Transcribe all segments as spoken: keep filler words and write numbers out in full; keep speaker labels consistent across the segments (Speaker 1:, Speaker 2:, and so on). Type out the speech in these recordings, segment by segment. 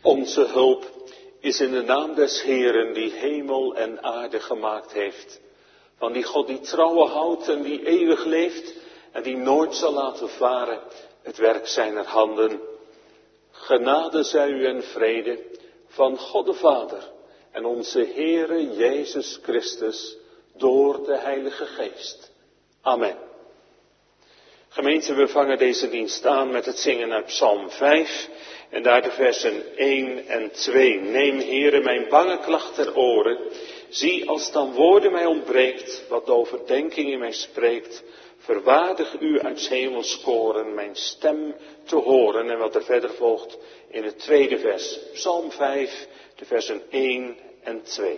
Speaker 1: Onze hulp is in de naam des Heeren die hemel en aarde gemaakt heeft. Van die God die trouwe houdt en die eeuwig leeft en die nooit zal laten varen het werk zijner handen. Genade zij u en vrede van God de Vader en onze Heere Jezus Christus door de Heilige Geest. Amen. Gemeente, we vangen deze dienst aan met het zingen uit Psalm vijf en daar de versen één en twee. Neem, Heere, mijn bange klacht ter oren. Zie, als dan woorden mij ontbreekt, wat de overdenking in mij spreekt, verwaardig u uit 's hemels koren mijn stem te horen. En wat er verder volgt in het tweede vers, Psalm vijf, de versen één en twee.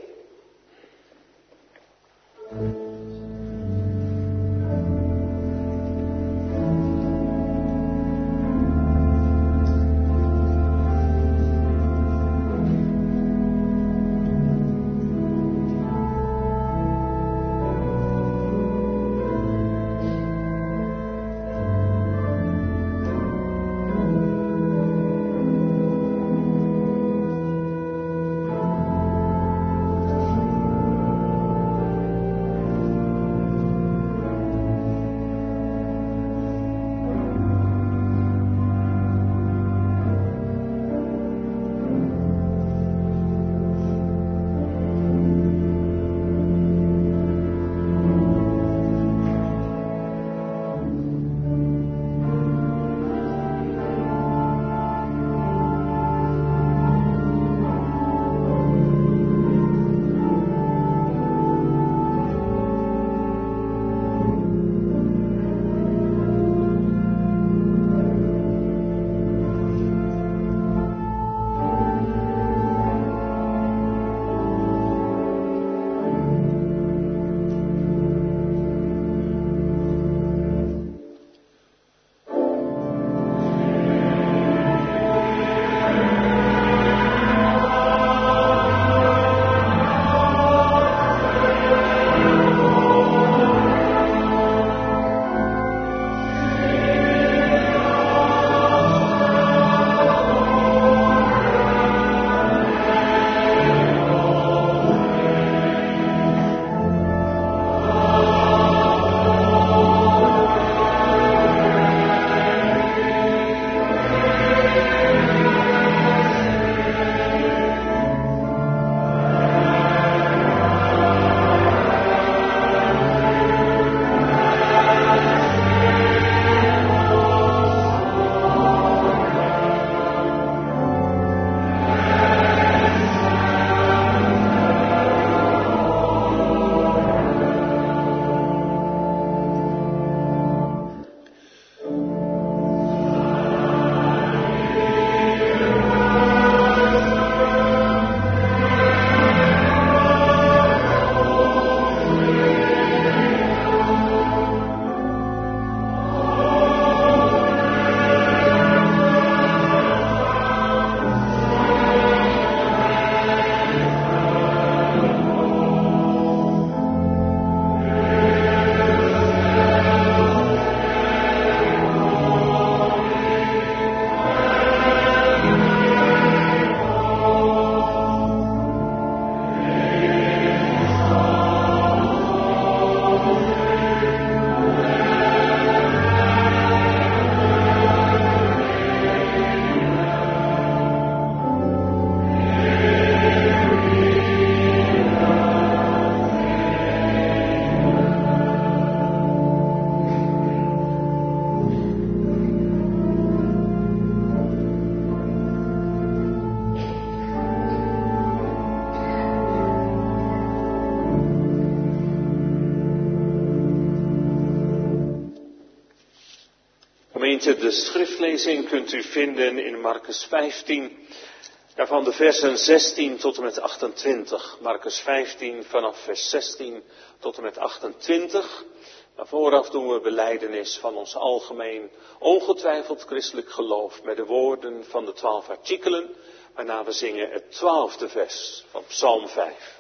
Speaker 1: Gemeente, de schriftlezing kunt u vinden in Marcus vijftien, daarvan de versen zestien tot en met achtentwintig. Marcus vijftien vanaf vers zestien tot en met achtentwintig. Maar vooraf doen we belijdenis van ons algemeen, ongetwijfeld christelijk geloof met de woorden van de twaalf artikelen, waarna we zingen het twaalfde vers van Psalm vijf.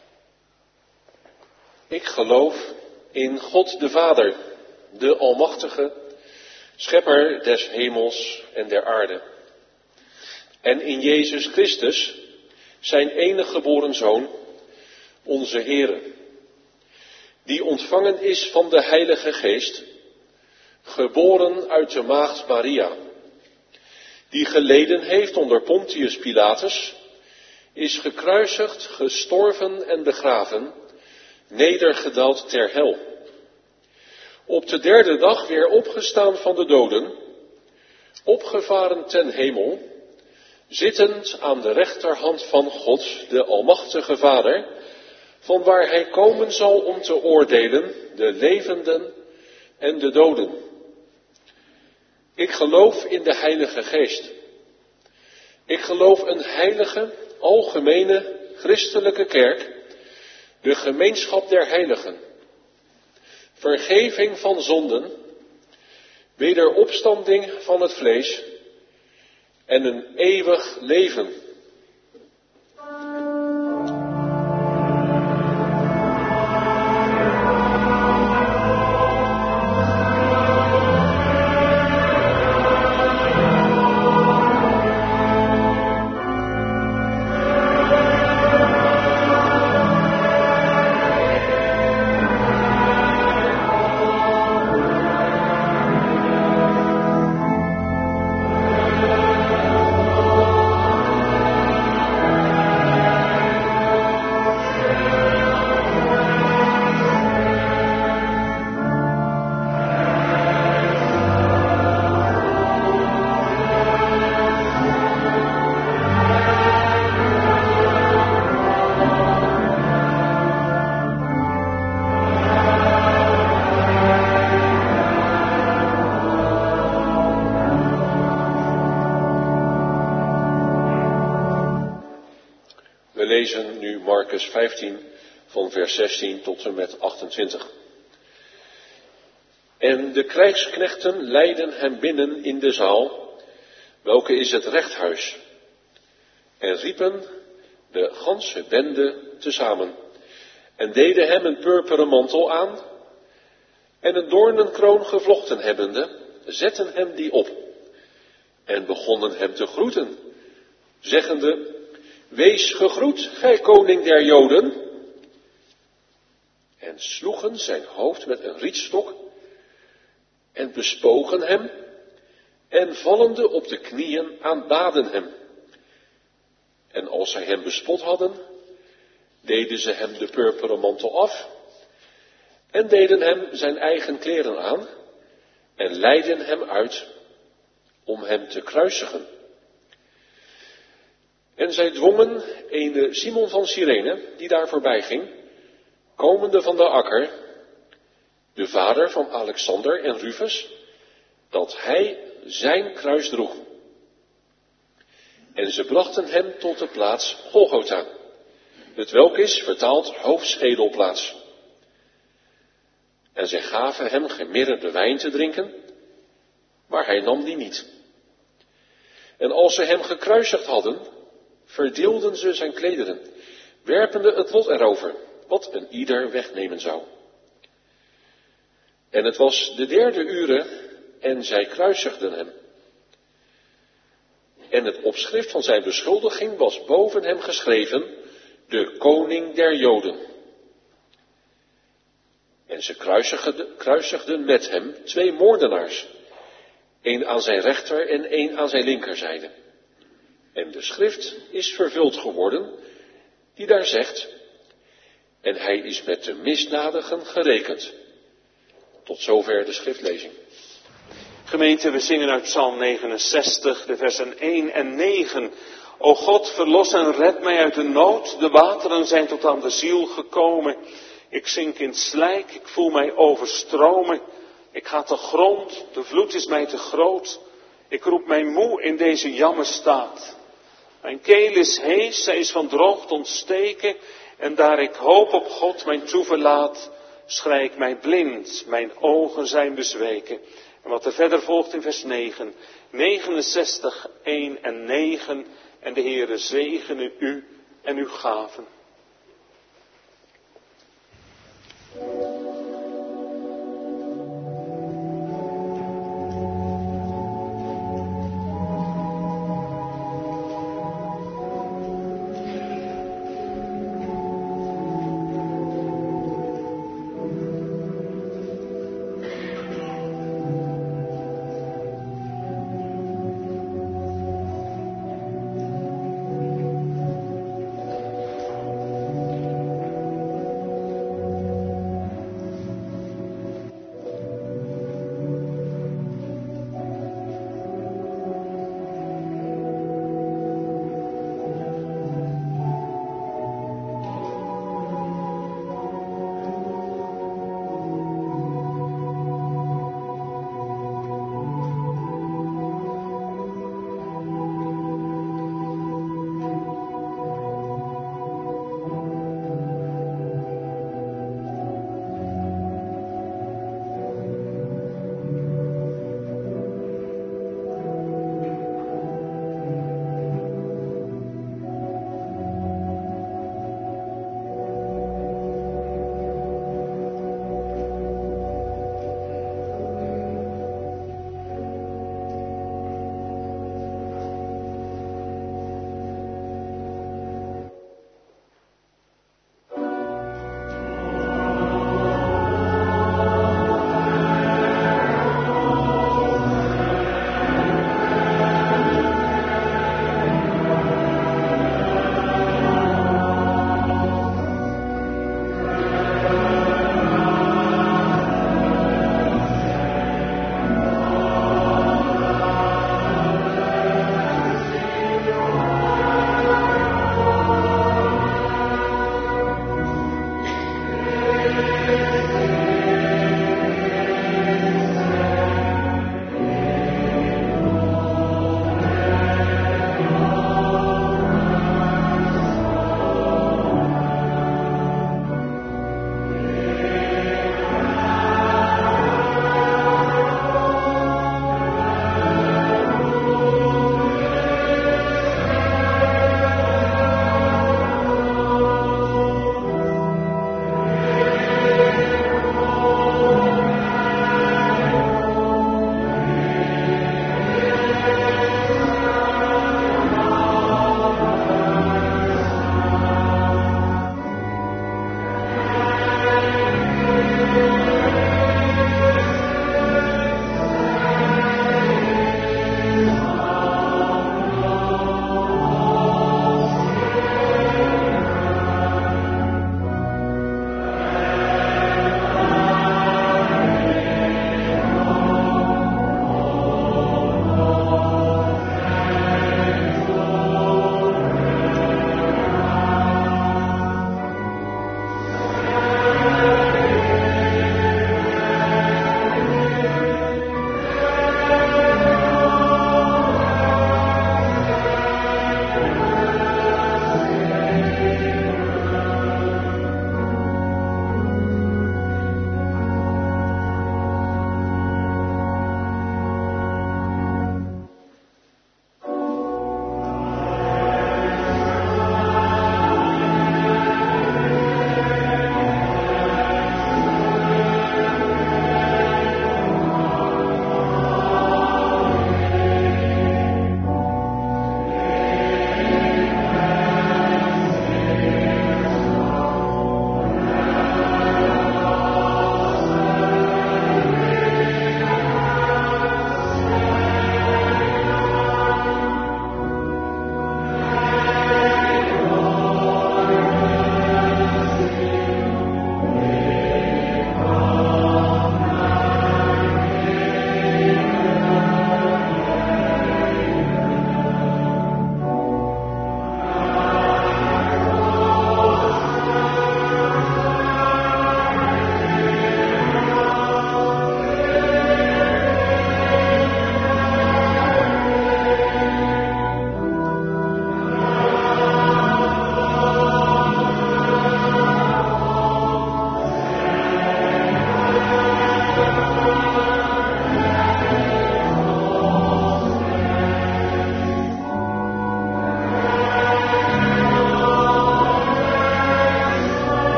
Speaker 2: Ik geloof in God de Vader, de Almachtige, Schepper des hemels en der aarde. en in Jezus Christus, zijn enige geboren Zoon, onze Heere, die ontvangen is van de Heilige Geest, geboren uit de maagd Maria, die geleden heeft onder Pontius Pilatus, is gekruisigd, gestorven en begraven, nedergedaald ter hel. Op de derde dag weer opgestaan van de doden, opgevaren ten hemel, zittend aan de rechterhand van God, de Almachtige Vader, van waar hij komen zal om te oordelen de levenden en de doden. Ik geloof in de Heilige Geest. Ik geloof een heilige, algemene, christelijke kerk, de gemeenschap der heiligen, vergeving van zonden, wederopstanding van het vlees en een eeuwig leven. We lezen nu Marcus vijftien van vers zestien tot en met achtentwintig. En de krijgsknechten leidden hem binnen in de zaal, welke is het rechthuis, en riepen de ganse bende tezamen, en deden hem een purperen mantel aan, en een doornenkroon gevlochten hebbende, zetten hem die op, en begonnen hem te groeten, zeggende: Wees gegroet, gij koning der Joden. En sloegen zijn hoofd met een rietstok en bespogen hem en vallende op de knieën aanbaden hem. En als zij hem bespot hadden, deden ze hem de purperen mantel af en deden hem zijn eigen kleren aan en leidden hem uit om hem te kruisigen. En zij dwongen ene Simon van Cyrene, die daar voorbij ging, komende van de akker, de vader van Alexander en Rufus, dat hij zijn kruis droeg. En ze brachten hem tot de plaats Golgotha, het welk is vertaald hoofdschedelplaats. En zij gaven hem gemidderde wijn te drinken, maar hij nam die niet. En als ze hem gekruisigd hadden, verdeelden ze zijn klederen, werpende het lot erover, wat een ieder wegnemen zou. En het was de derde ure, en zij kruisigden hem. En het opschrift van zijn beschuldiging was boven hem geschreven: de koning der Joden. En ze kruisigden, kruisigden met hem twee moordenaars, één aan zijn rechter en één aan zijn linkerzijde. En de schrift is vervuld geworden, die daar zegt: en hij is met de misdadigen gerekend. Tot zover de schriftlezing.
Speaker 1: Gemeente, we zingen uit Psalm negenenzestig, de versen één en negen. O God, verlos en red mij uit de nood, de wateren zijn tot aan de ziel gekomen. Ik zink in slijk, ik voel mij overstromen. Ik ga te grond, de vloed is mij te groot. Ik roep mij moe in deze jammerstaat. Mijn keel is hees, zij is van droogte ontsteken. En daar ik hoop op God mijn toeverlaat, schrei ik mij blind, mijn ogen zijn bezweken. En wat er verder volgt in vers negen, negenenzestig, één en negen. En de Heere zegene u en uw gaven.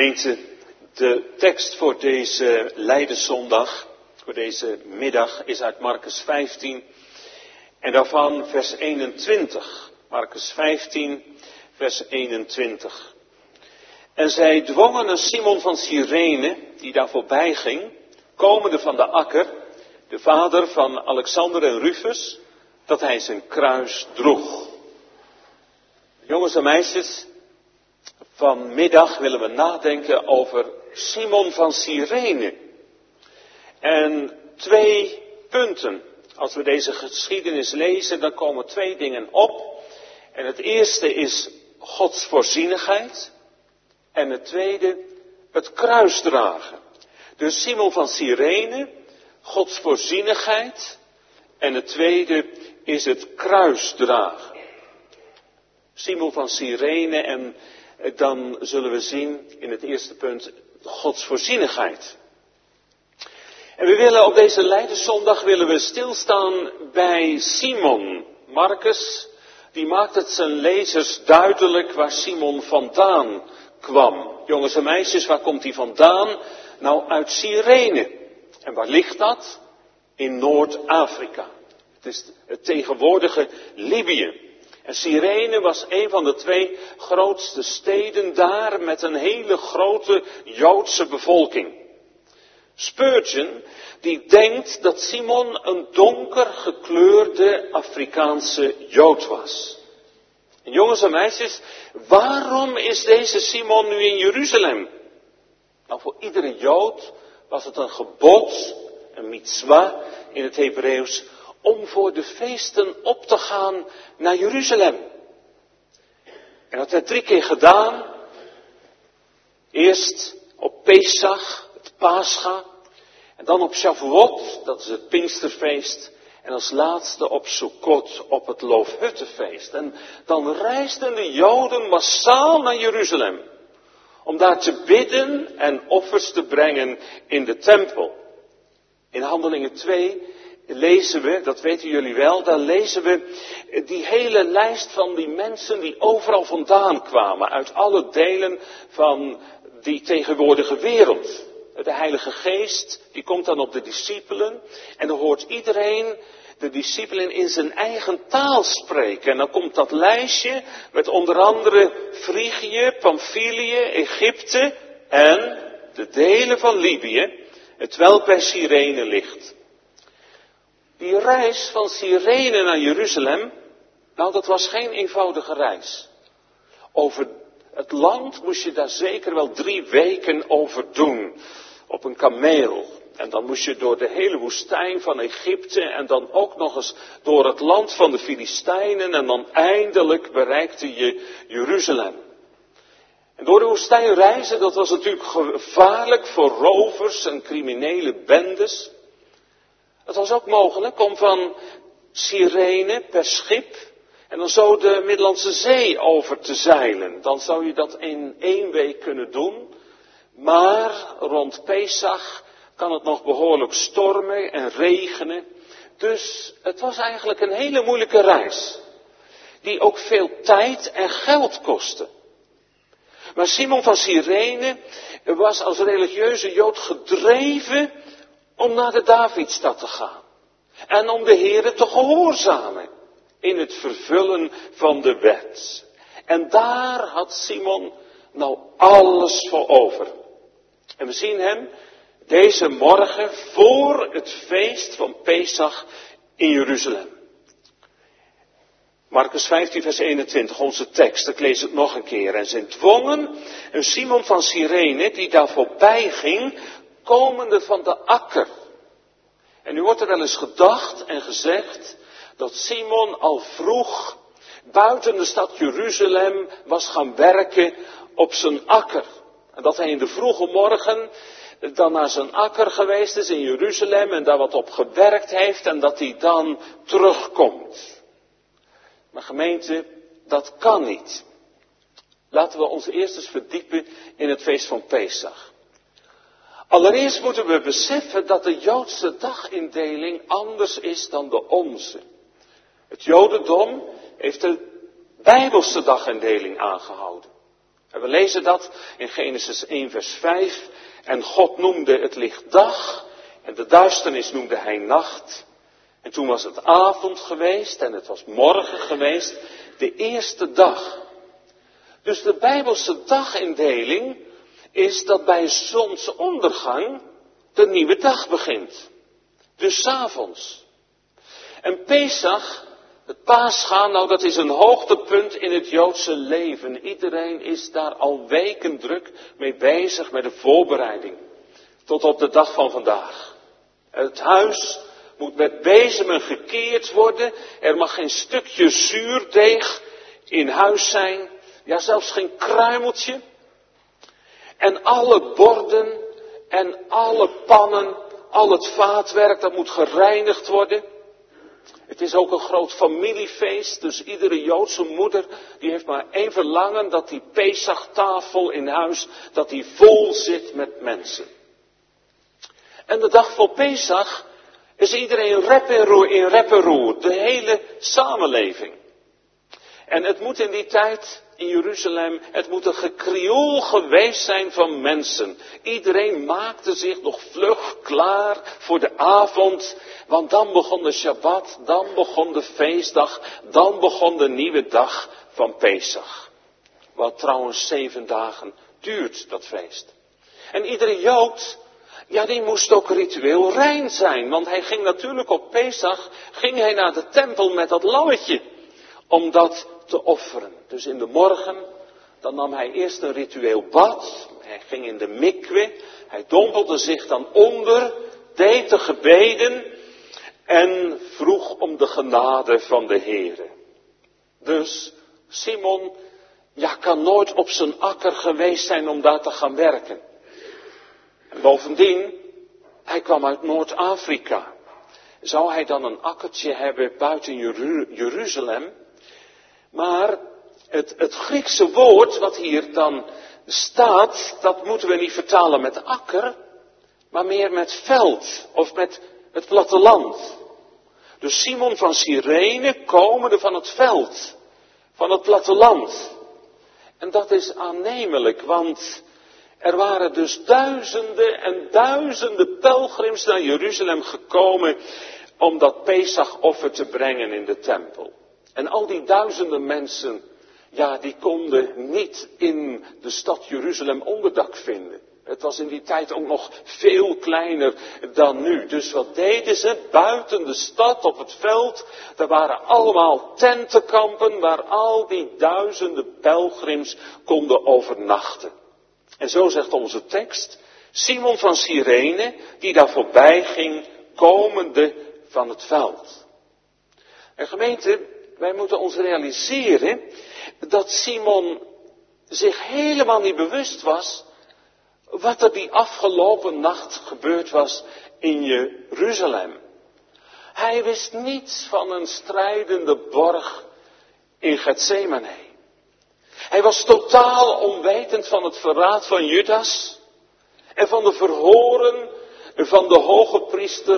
Speaker 1: Gemeente, de tekst voor deze Lijdenzondag, voor deze middag, is uit Markus vijftien en daarvan vers eenentwintig. Markus vijftien, vers eenentwintig. En zij dwongen een Simon van Cyrene, die daar voorbij ging, komende van de akker, de vader van Alexander en Rufus, dat hij zijn kruis droeg. Jongens en meisjes, vanmiddag willen we nadenken over Simon van Cyrene. En twee punten. Als we deze geschiedenis lezen, dan komen twee dingen op. En het eerste is Gods voorzienigheid. En het tweede, het kruisdragen. Dus Simon van Cyrene, Gods voorzienigheid. En het tweede is het kruisdragen. Simon van Cyrene en dan zullen we zien in het eerste punt Gods voorzienigheid. En we willen op deze Lijdenzondag willen we stilstaan bij Simon. Markus, die maakt het zijn lezers duidelijk waar Simon vandaan kwam. Jongens en meisjes, waar komt hij vandaan? Nou, uit Cyrene. En waar ligt dat? In Noord-Afrika. Het is het tegenwoordige Libië. En Cyrene was een van de twee grootste steden daar met een hele grote Joodse bevolking. Spurgeon, die denkt dat Simon een donker gekleurde Afrikaanse Jood was. En jongens en meisjes, waarom is deze Simon nu in Jeruzalem? Nou, voor iedere Jood was het een gebod, een mitzwa in het Hebreeuws, om voor de feesten op te gaan naar Jeruzalem. En dat werd drie keer gedaan. Eerst op Pesach, het Pascha. En dan op Shavuot, dat is het Pinksterfeest. En als laatste op Sukkot, op het Loofhuttenfeest. En dan reisden de Joden massaal naar Jeruzalem. Om daar te bidden en offers te brengen in de tempel. In Handelingen twee lezen we, dat weten jullie wel, daar lezen we die hele lijst van die mensen die overal vandaan kwamen. Uit alle delen van die tegenwoordige wereld. De Heilige Geest, die komt dan op de discipelen. En dan hoort iedereen de discipelen in zijn eigen taal spreken. En dan komt dat lijstje met onder andere Frigië, Pamphylië, Egypte en de delen van Libië, het welk bij Cyrene ligt. Die reis van Cyrene naar Jeruzalem, nou dat was geen eenvoudige reis. Over het land moest je daar zeker wel drie weken over doen, op een kameel. En dan moest je door de hele woestijn van Egypte en dan ook nog eens door het land van de Filistijnen en dan eindelijk bereikte je Jeruzalem. En door de woestijn reizen, dat was natuurlijk gevaarlijk voor rovers en criminele bendes. Het was ook mogelijk om van Cyrene per schip en dan zo de Middellandse Zee over te zeilen. Dan zou je dat in één week kunnen doen. Maar rond Pesach kan het nog behoorlijk stormen en regenen. Dus het was eigenlijk een hele moeilijke reis. Die ook veel tijd en geld kostte. Maar Simon van Cyrene was als religieuze Jood gedreven om naar de Davidstad te gaan. En om de Heere te gehoorzamen in het vervullen van de wet. En daar had Simon nou alles voor over. En we zien hem deze morgen voor het feest van Pesach in Jeruzalem. Markus vijftien vers eenentwintig, onze tekst, ik lees het nog een keer. En zij dwongen een Simon van Cyrene die daar voorbij ging, komende van de akker. En nu wordt er wel eens gedacht en gezegd dat Simon al vroeg buiten de stad Jeruzalem was gaan werken op zijn akker. En dat hij in de vroege morgen dan naar zijn akker geweest is in Jeruzalem en daar wat op gewerkt heeft en dat hij dan terugkomt. Maar gemeente, dat kan niet. Laten we ons eerst eens verdiepen in het feest van Pesach. Allereerst moeten we beseffen dat de Joodse dagindeling anders is dan de onze. Het Jodendom heeft de Bijbelse dagindeling aangehouden. En we lezen dat in Genesis één vers vijf. En God noemde het licht dag en de duisternis noemde hij nacht. En toen was het avond geweest en het was morgen geweest, de eerste dag. Dus de Bijbelse dagindeling is dat bij zonsondergang de nieuwe dag begint. Dus 's avonds. En Pesach, het Paascha, nou dat is een hoogtepunt in het Joodse leven. Iedereen is daar al weken druk mee bezig met de voorbereiding. Tot op de dag van vandaag. Het huis moet met bezemen gekeerd worden. Er mag geen stukje zuurdeeg in huis zijn. Ja, zelfs geen kruimeltje. En alle borden en alle pannen, al het vaatwerk, dat moet gereinigd worden. Het is ook een groot familiefeest, dus iedere Joodse moeder, die heeft maar één verlangen, dat die Pesach-tafel in huis, dat die vol zit met mensen. En de dag voor Pesach is iedereen rep en roer, in rep en roer, de hele samenleving. En het moet in die tijd in Jeruzalem, het moet een gekrioel geweest zijn van mensen. Iedereen maakte zich nog vlug klaar voor de avond, want dan begon de Shabbat, dan begon de feestdag, dan begon de nieuwe dag van Pesach. Wat trouwens zeven dagen duurt, dat feest. En iedere Jood, ja, die moest ook ritueel rein zijn, want hij ging natuurlijk op Pesach, ging hij naar de tempel met dat lammetje, om dat te offeren. Dus in de morgen, dan nam hij eerst een ritueel bad, hij ging in de mikwe, hij dompelde zich dan onder, deed de gebeden en vroeg om de genade van de Heere. Dus Simon, ja, kan nooit op zijn akker geweest zijn om daar te gaan werken. En bovendien, hij kwam uit Noord-Afrika. Zou hij dan een akkertje hebben buiten Jeru- Jeruzalem? Maar het, het Griekse woord wat hier dan staat, dat moeten we niet vertalen met akker, maar meer met veld of met het platteland. Dus Simon van Cyrene komende van het veld, van het platteland. En dat is aannemelijk, want er waren dus duizenden en duizenden pelgrims naar Jeruzalem gekomen om dat Pesachoffer te brengen in de tempel. En al die duizenden mensen, ja, die konden niet in de stad Jeruzalem onderdak vinden. Het was in die tijd ook nog veel kleiner dan nu. Dus wat deden ze? Buiten de stad, op het veld, daar waren allemaal tentenkampen waar al die duizenden pelgrims konden overnachten. En zo zegt onze tekst, Simon van Cyrene, die daar voorbij ging, komende van het veld. En gemeente, wij moeten ons realiseren dat Simon zich helemaal niet bewust was wat er die afgelopen nacht gebeurd was in Jeruzalem. Hij wist niets van een strijdende borg in Getsemane. Hij was totaal onwetend van het verraad van Judas en van de verhoren van de hoge priester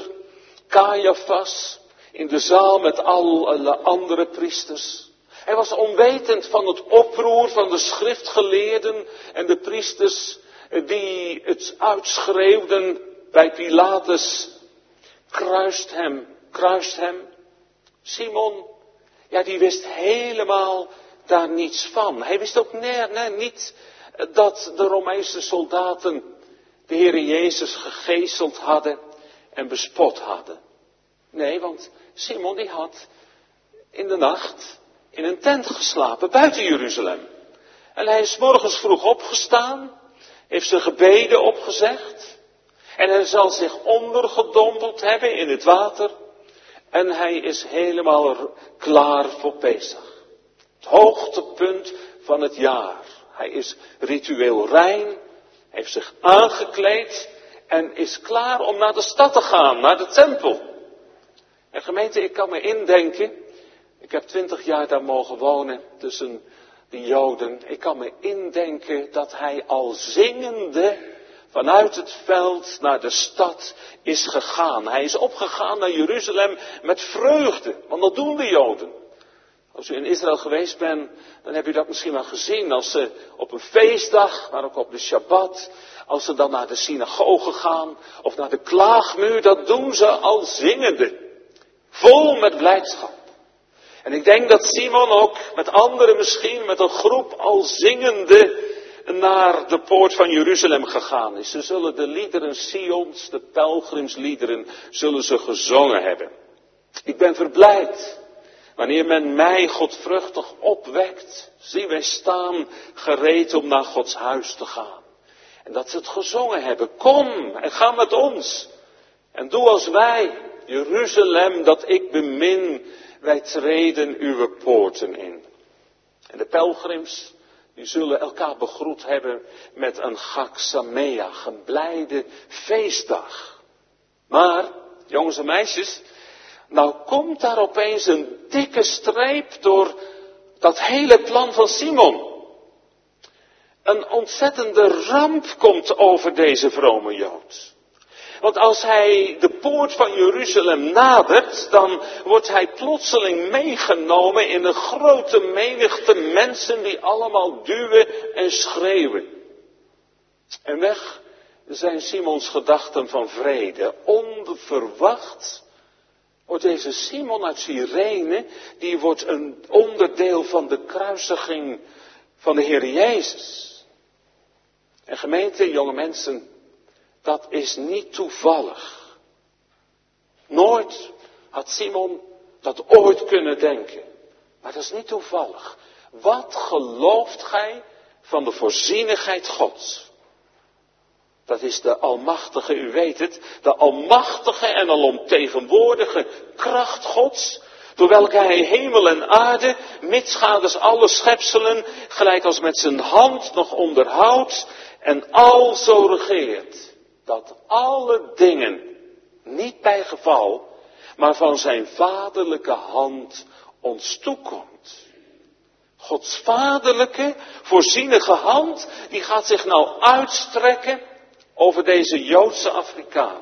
Speaker 1: Caiaphas in de zaal met alle andere priesters. Hij was onwetend van het oproer van de schriftgeleerden en de priesters die het uitschreeuwden bij Pilatus, kruist hem, kruist hem. Simon, ja, die wist helemaal daar niets van. Hij wist ook nee, nee, niet dat de Romeinse soldaten de Heere Jezus gegezeld hadden en bespot hadden. Nee, want Simon die had in de nacht in een tent geslapen buiten Jeruzalem. En hij is morgens vroeg opgestaan, heeft zijn gebeden opgezegd. En hij zal zich ondergedompeld hebben in het water. En hij is helemaal klaar voor Pesach. Het hoogtepunt van het jaar. Hij is ritueel rein, heeft zich aangekleed en is klaar om naar de stad te gaan, naar de tempel. En gemeente, ik kan me indenken, ik heb twintig jaar daar mogen wonen tussen de Joden. Ik kan me indenken dat hij al zingende vanuit het veld naar de stad is gegaan. Hij is opgegaan naar Jeruzalem met vreugde, want dat doen de Joden. Als u in Israël geweest bent, dan heb u dat misschien wel gezien. Als ze op een feestdag, maar ook op de Shabbat, als ze dan naar de synagoge gaan of naar de klaagmuur, dat doen ze al zingende. Vol met blijdschap. En ik denk dat Simon ook met anderen misschien, met een groep al zingende, naar de poort van Jeruzalem gegaan is. Ze zullen de liederen Sions, de pelgrimsliederen, zullen ze gezongen hebben. Ik ben verblijd. Wanneer men mij godvruchtig opwekt, zie wij staan gereed om naar Gods huis te gaan. En dat ze het gezongen hebben. Kom en ga met ons. En doe als wij, Jeruzalem dat ik bemin, wij treden uw poorten in. En de pelgrims, die zullen elkaar begroet hebben met een Chag Sameach, een blijde feestdag. Maar, jongens en meisjes, nou komt daar opeens een dikke streep door dat hele plan van Simon. Een ontzettende ramp komt over deze vrome Jood. Want als hij de poort van Jeruzalem nadert, dan wordt hij plotseling meegenomen in een grote menigte mensen die allemaal duwen en schreeuwen. En weg zijn Simons gedachten van vrede. Onverwacht wordt deze Simon uit Cyrene, die wordt een onderdeel van de kruisiging van de Heer Jezus. En gemeente, jonge mensen, dat is niet toevallig. Nooit had Simon dat ooit kunnen denken. Maar dat is niet toevallig. Wat gelooft gij van de voorzienigheid Gods? Dat is de almachtige, u weet het, de almachtige en alomtegenwoordige kracht Gods, door welke hij hemel en aarde, mitsgaders alle schepselen, gelijk als met zijn hand nog onderhoudt en al zo regeert, dat alle dingen, niet bij geval, maar van zijn vaderlijke hand ons toekomt. Gods vaderlijke, voorzienige hand, die gaat zich nou uitstrekken over deze Joodse Afrikaan.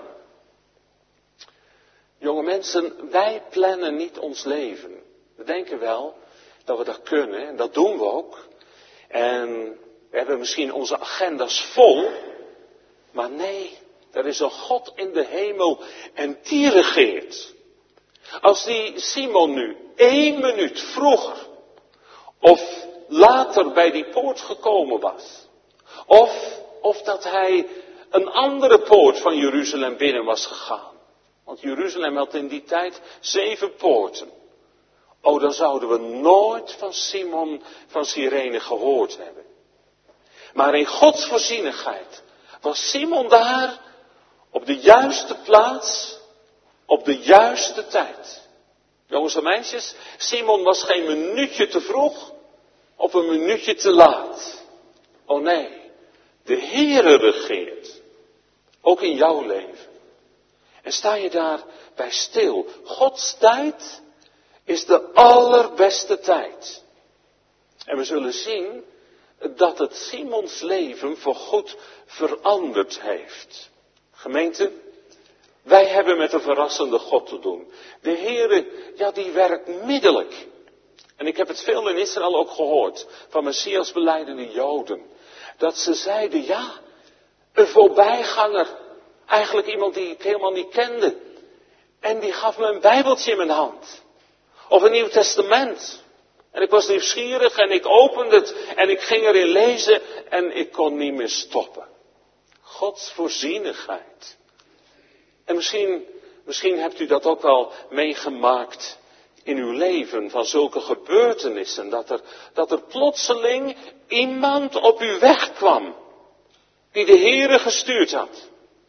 Speaker 1: Jonge mensen, wij plannen niet ons leven. We denken wel dat we dat kunnen, en dat doen we ook. En we hebben misschien onze agenda's vol. Maar nee, er is een God in de hemel en die regeert. Als die Simon nu één minuut vroeger of later bij die poort gekomen was. Of, of dat hij een andere poort van Jeruzalem binnen was gegaan. Want Jeruzalem had in die tijd zeven poorten. Oh, dan zouden we nooit van Simon van Cyrene gehoord hebben. Maar in Gods voorzienigheid was Simon daar op de juiste plaats, op de juiste tijd. Jongens en meisjes, Simon was geen minuutje te vroeg of een minuutje te laat. Oh nee, de Heere regeert. Ook in jouw leven. En sta je daarbij stil. Gods tijd is de allerbeste tijd. En we zullen zien dat het Simons leven voorgoed veranderd heeft. Gemeente, wij hebben met een verrassende God te doen. De Heere, ja, die werkt middelijk. En ik heb het veel in Israël ook gehoord, van Messias belijdende Joden. Dat ze zeiden, ja, een voorbijganger, eigenlijk iemand die ik helemaal niet kende. En die gaf me een bijbeltje in mijn hand. Of een Nieuw Testament. En ik was nieuwsgierig en ik opende het en ik ging erin lezen en ik kon niet meer stoppen. Gods voorzienigheid. En misschien, misschien hebt u dat ook wel meegemaakt in uw leven, van zulke gebeurtenissen. Dat er, dat er plotseling iemand op uw weg kwam, die de Heere gestuurd had.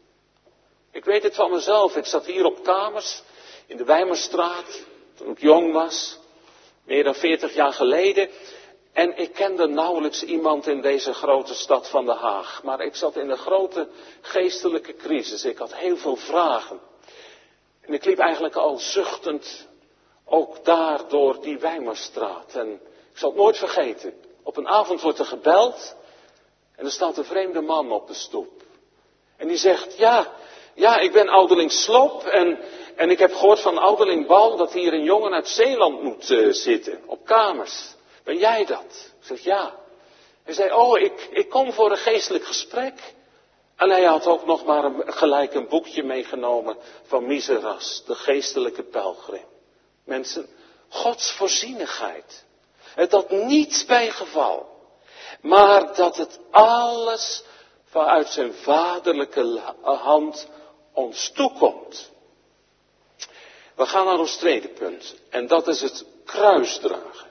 Speaker 1: Ik weet het van mezelf, ik zat hier op kamers in de Wijmerstraat, toen ik jong was, meer dan veertig jaar geleden. En ik kende nauwelijks iemand in deze grote stad van Den Haag. Maar ik zat in een grote geestelijke crisis. Ik had heel veel vragen. En ik liep eigenlijk al zuchtend ook daar door die Wijmerstraat. En ik zal het nooit vergeten. Op een avond wordt er gebeld. En er staat een vreemde man op de stoep. En die zegt, ja, ja, ik ben ouderling Sloop en, en ik heb gehoord van ouderling Bal dat hier een jongen uit Zeeland moet uh, zitten, op kamers. Ben jij dat? Ik zeg, ja. Hij zei, oh, ik, ik kom voor een geestelijk gesprek. En hij had ook nog maar een, gelijk een boekje meegenomen van Miseras, de geestelijke pelgrim. Mensen, Gods voorzienigheid. Het dat niets bij geval, maar dat het alles vanuit zijn vaderlijke hand ons toekomt. We gaan naar ons tweede punt, en dat is het kruisdragen.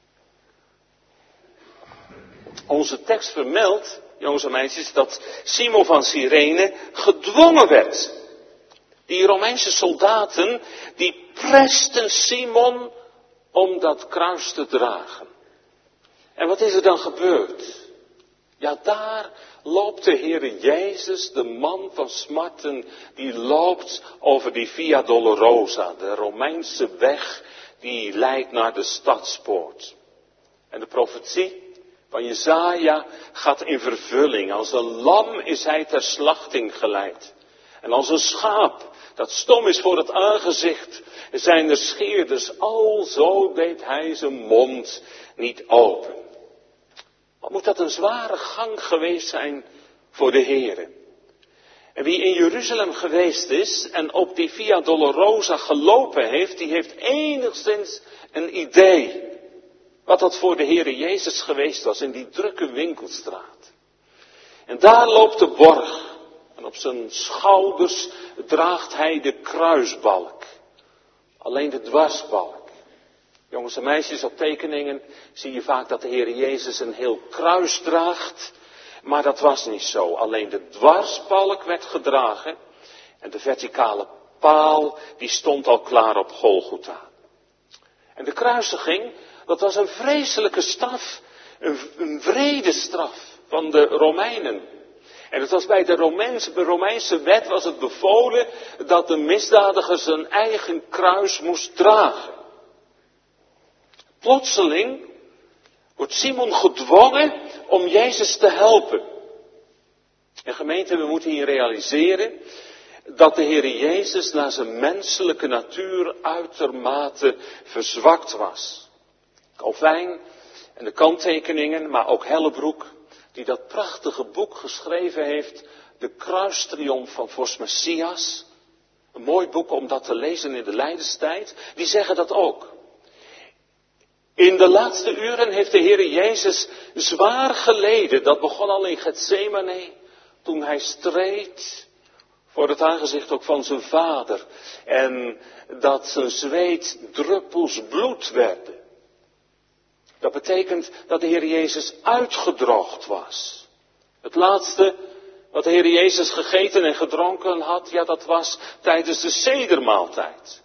Speaker 1: Onze tekst vermeldt, jongens en meisjes, dat Simon van Cyrene gedwongen werd. Die Romeinse soldaten, die presten Simon om dat kruis te dragen. En wat is er dan gebeurd? Ja, daar loopt de Heere Jezus, de man van smarten, die loopt over die Via Dolorosa, de Romeinse weg die leidt naar de stadspoort. En de profetie van Jesaja gaat in vervulling. Als een lam is hij ter slachting geleid. En als een schaap dat stom is voor het aangezicht zijn de scheerders, alzo deed hij zijn mond niet open. Wat moet dat een zware gang geweest zijn voor de Heere. En wie in Jeruzalem geweest is en op die Via Dolorosa gelopen heeft, die heeft enigszins een idee wat dat voor de Heere Jezus geweest was in die drukke winkelstraat. En daar loopt de borg. En op zijn schouders draagt hij de kruisbalk. Alleen de dwarsbalk. Jongens en meisjes, op tekeningen zie je vaak dat de Heere Jezus een heel kruis draagt. Maar dat was niet zo. Alleen de dwarsbalk werd gedragen. En de verticale paal, die stond al klaar op Golgotha. En de kruisiging, dat was een vreselijke straf. Een, een wrede straf van de Romeinen. En het was bij de Romeinse, de Romeinse wet was het bevolen dat de misdadiger zijn eigen kruis moest dragen. Plotseling wordt Simon gedwongen om Jezus te helpen. En gemeente, we moeten hier realiseren dat de Heer Jezus naar zijn menselijke natuur uitermate verzwakt was. Calvijn en de kanttekeningen, maar ook Hellebroek, die dat prachtige boek geschreven heeft, de kruistriomf van Vorst Messias. Een mooi boek om dat te lezen in de lijdenstijd. Die zeggen dat ook. In de laatste uren heeft de Heer Jezus zwaar geleden. Dat begon al in Getsemane, toen hij streed voor het aangezicht ook van zijn vader. En dat zijn zweet druppels bloed werden. Dat betekent dat de Heer Jezus uitgedroogd was. Het laatste wat de Heer Jezus gegeten en gedronken had, ja, dat was tijdens de sedermaaltijd.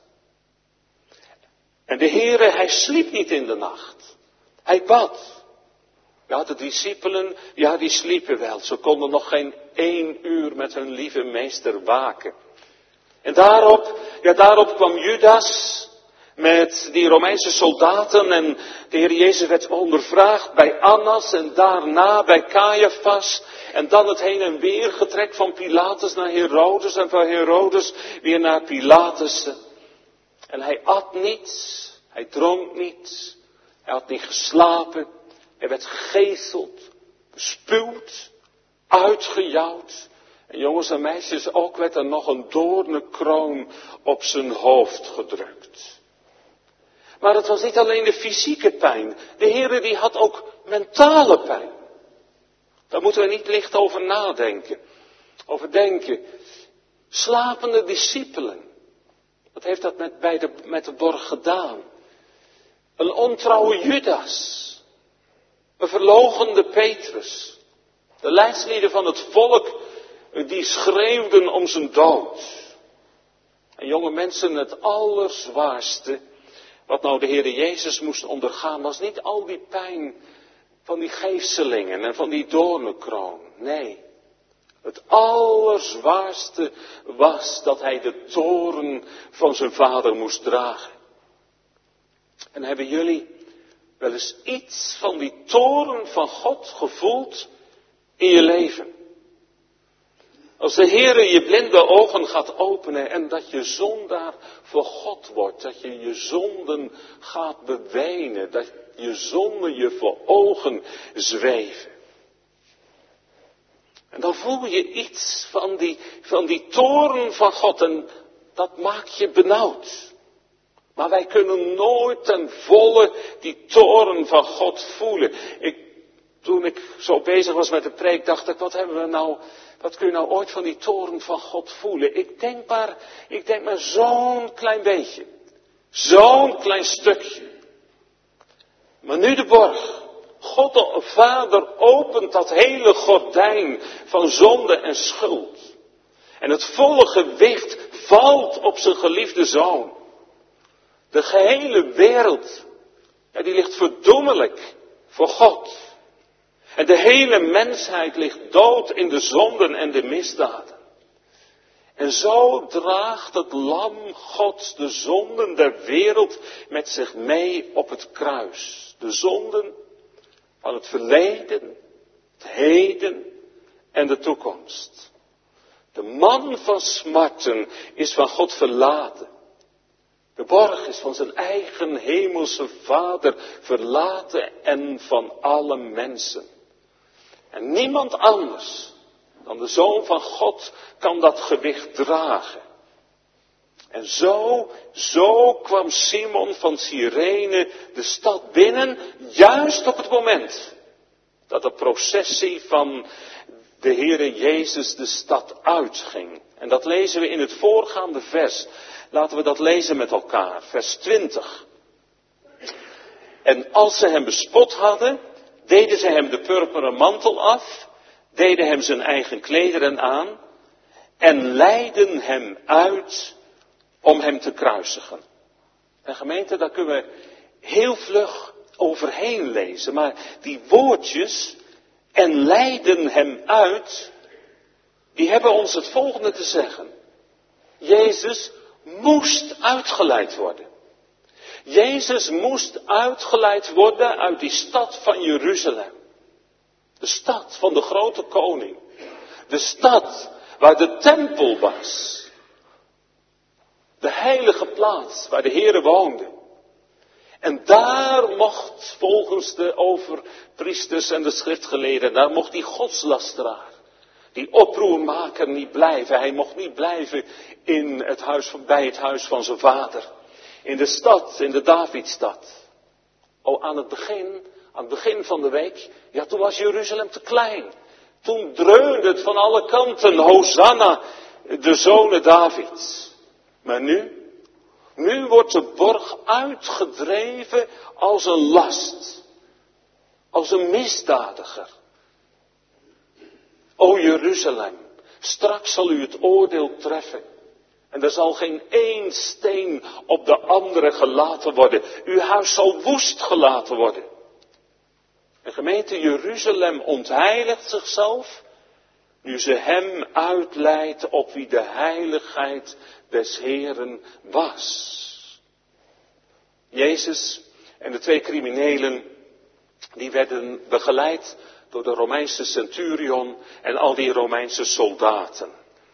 Speaker 1: En de Heere, hij sliep niet in de nacht. Hij bad. Ja, de discipelen, ja, die sliepen wel. Ze konden nog geen één uur met hun lieve meester waken. En daarop, ja, daarop kwam Judas met die Romeinse soldaten en de Heer Jezus werd ondervraagd bij Annas en daarna bij Caiaphas. En dan het heen en weer getrek van Pilatus naar Herodes en van Herodes weer naar Pilatus. En hij at niets, hij dronk niets, hij had niet geslapen, hij werd gegezeld, bespuwd, uitgejouwd. En jongens en meisjes, ook werd er nog een doornenkroon op zijn hoofd gedrukt. Maar het was niet alleen de fysieke pijn. De Heere die had ook mentale pijn. Daar moeten we niet licht over nadenken. Over denken. Slapende discipelen. Wat heeft dat met, bij de, met de borg gedaan? Een ontrouwe Judas. Een verloochende Petrus. De leidslieden van het volk die schreeuwden om zijn dood. En jonge mensen, het allerzwaarste wat nou de Heere Jezus moest ondergaan, was niet al die pijn van die geeselingen en van die doornenkroon. Nee, het allerzwaarste was dat hij de toorn van zijn vader moest dragen. En hebben jullie wel eens iets van die toorn van God gevoeld in je leven? Als de Heere je blinde ogen gaat openen en dat je zondaar voor God wordt. Dat je je zonden gaat bewijnen. Dat je zonden je voor ogen zweven. En dan voel je iets van die, van die toorn van God en dat maakt je benauwd. Maar wij kunnen nooit ten volle die toorn van God voelen. Ik, toen ik zo bezig was met de preek dacht ik, wat hebben we nou, wat kun je nou ooit van die toorn van God voelen? Ik denk maar, ik denk maar zo'n klein beetje. Zo'n klein stukje. Maar nu de borg. God de Vader opent dat hele gordijn van zonde en schuld. En het volle gewicht valt op zijn geliefde zoon. De gehele wereld, ja, die ligt verdoemelijk voor God. En de hele mensheid ligt dood in de zonden en de misdaden. En zo draagt het lam Gods de zonden der wereld met zich mee op het kruis. De zonden van het verleden, het heden en de toekomst. De man van smarten is van God verlaten. De borg is van zijn eigen hemelse Vader verlaten en van alle mensen. En niemand anders dan de Zoon van God kan dat gewicht dragen. En zo, zo kwam Simon van Cyrene de stad binnen, juist op het moment dat de processie van de Heere Jezus de stad uitging. En dat lezen we in het voorgaande vers. Laten we dat lezen met elkaar, vers twintig. En als ze hem bespot hadden, deden ze hem de purperen mantel af, deden hem zijn eigen klederen aan en leidden hem uit om hem te kruisigen. En gemeente, daar kunnen we heel vlug overheen lezen, maar die woordjes en leidden hem uit, die hebben ons het volgende te zeggen. Jezus moest uitgeleid worden. Jezus moest uitgeleid worden uit die stad van Jeruzalem. De stad van de grote koning. De stad waar de tempel was. De heilige plaats waar de Heere woonde. En daar mocht volgens de overpriesters en de schriftgeleerden, daar mocht die godslasteraar, die oproermaker niet blijven. Hij mocht niet blijven in het huis van, bij het huis van zijn vader. In de stad, in de Davidstad. Oh, aan het begin, aan het begin van de week, ja, toen was Jeruzalem te klein. Toen dreunde het van alle kanten, Hosanna, de zonen Davids. Maar nu, nu wordt de borg uitgedreven als een last. Als een misdadiger. O Jeruzalem, straks zal u het oordeel treffen. En er zal geen één steen op de andere gelaten worden. Uw huis zal woest gelaten worden. En gemeente Jeruzalem ontheiligt zichzelf, nu ze hem uitleidt op wie de heiligheid des Heeren was. Jezus en de twee criminelen, die werden begeleid door de Romeinse centurion en al die Romeinse soldaten.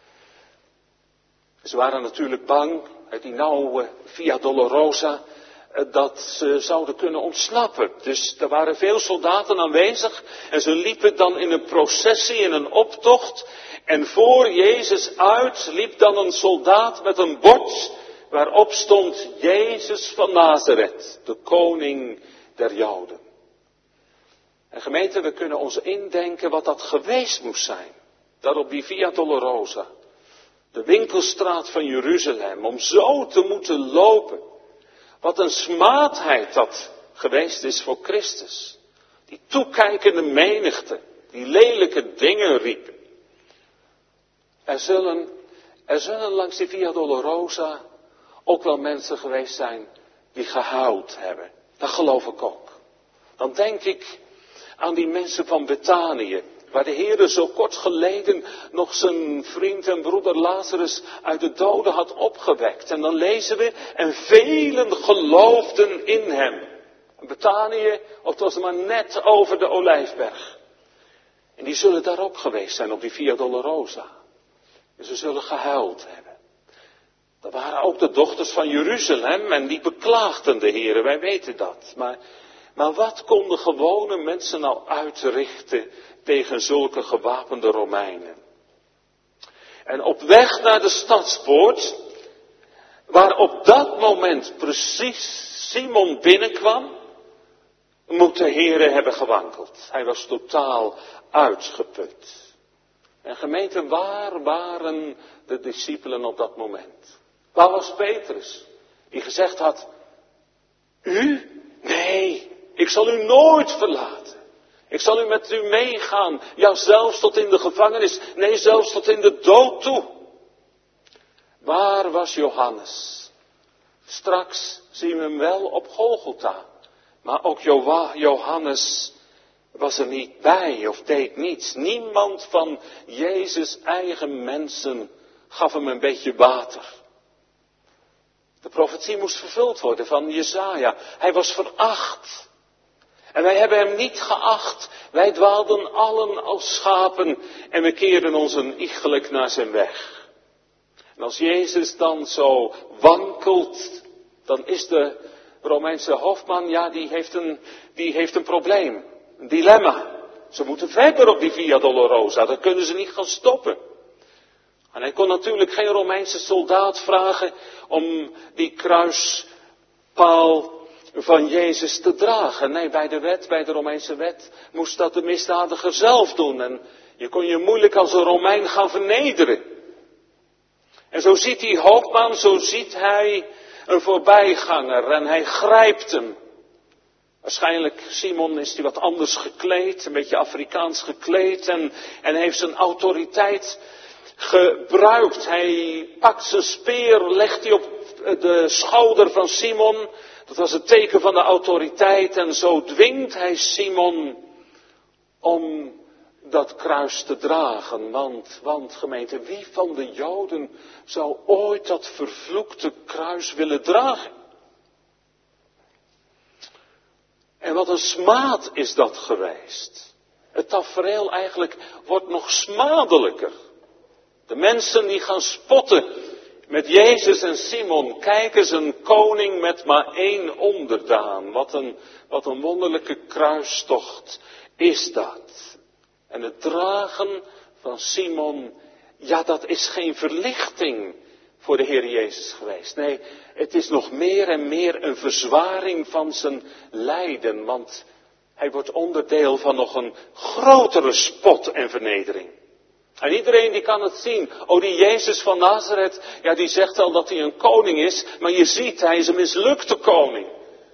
Speaker 1: Ze waren natuurlijk bang uit die nauwe Via Dolorosa dat ze zouden kunnen ontsnappen. Dus er waren veel soldaten aanwezig en ze liepen dan in een processie, in een optocht. En voor Jezus uit liep dan een soldaat met een bord waarop stond Jezus van Nazareth, de koning der Joden. En gemeente, we kunnen ons indenken wat dat geweest moest zijn. Daar op die Via Dolorosa. De winkelstraat van Jeruzalem, om zo te moeten lopen. Wat een smaadheid dat geweest is voor Christus. Die toekijkende menigte, die lelijke dingen riepen. Er zullen, er zullen langs die Via Dolorosa ook wel mensen geweest zijn die gehuild hebben. Dat geloof ik ook. Dan denk ik aan die mensen van Betanië, waar de Heere zo kort geleden nog zijn vriend en broeder Lazarus uit de doden had opgewekt. En dan lezen we, en velen geloofden in hem. Betanië, of het was maar net over de Olijfberg. En die zullen daar ook geweest zijn, op die Via Dolorosa. En ze zullen gehuild hebben. Dat waren ook de dochters van Jeruzalem en die beklaagden de Heere, wij weten dat. Maar, maar wat konden gewone mensen nou uitrichten tegen zulke gewapende Romeinen? En op weg naar de stadspoort, waar op dat moment precies Simon binnenkwam, moet de Heere hebben gewankeld. Hij was totaal uitgeput. En gemeente, waar waren de discipelen op dat moment? Waar was Petrus? Die gezegd had, u? Nee, ik zal u nooit verlaten. Ik zal u met u meegaan. Ja, zelfs tot in de gevangenis. Nee, zelfs tot in de dood toe. Waar was Johannes? Straks zien we hem wel op Golgotha. Maar ook Johannes was er niet bij of deed niets. Niemand van Jezus' eigen mensen gaf hem een beetje water. De profetie moest vervuld worden van Jesaja. Hij was veracht. En wij hebben hem niet geacht. Wij dwaalden allen als schapen en we keerden ons een iegelijk naar zijn weg. En als Jezus dan zo wankelt, dan is de Romeinse hoofdman, ja, die heeft een, die heeft een probleem. Een dilemma. Ze moeten verder op die Via Dolorosa, dan kunnen ze niet gaan stoppen. En hij kon natuurlijk geen Romeinse soldaat vragen om die kruispaal van Jezus te dragen. Nee, bij de wet, bij de Romeinse wet, moest dat de misdadiger zelf doen. En je kon je moeilijk als een Romein gaan vernederen. En zo ziet die hoofdman, zo ziet hij een voorbijganger en hij grijpt hem. Waarschijnlijk, Simon is hij wat anders gekleed, een beetje Afrikaans gekleed en, en heeft zijn autoriteit gebruikt. Hij pakt zijn speer, legt hij op de schouder van Simon. Dat was het teken van de autoriteit en zo dwingt hij Simon om dat kruis te dragen. Want, want gemeente, wie van de Joden zou ooit dat vervloekte kruis willen dragen? En wat een smaad is dat geweest. Het tafereel eigenlijk wordt nog smadelijker. De mensen die gaan spotten met Jezus en Simon, kijken zijn koning met maar één onderdaan. Wat een, wat een wonderlijke kruistocht is dat. En het dragen van Simon, ja, dat is geen verlichting voor de Heer Jezus geweest. Nee, het is nog meer en meer een verzwaring van zijn lijden, want hij wordt onderdeel van nog een grotere spot en vernedering. En iedereen die kan het zien. Oh, die Jezus van Nazareth, ja, die zegt al dat hij een koning is, maar je ziet, hij is een mislukte koning.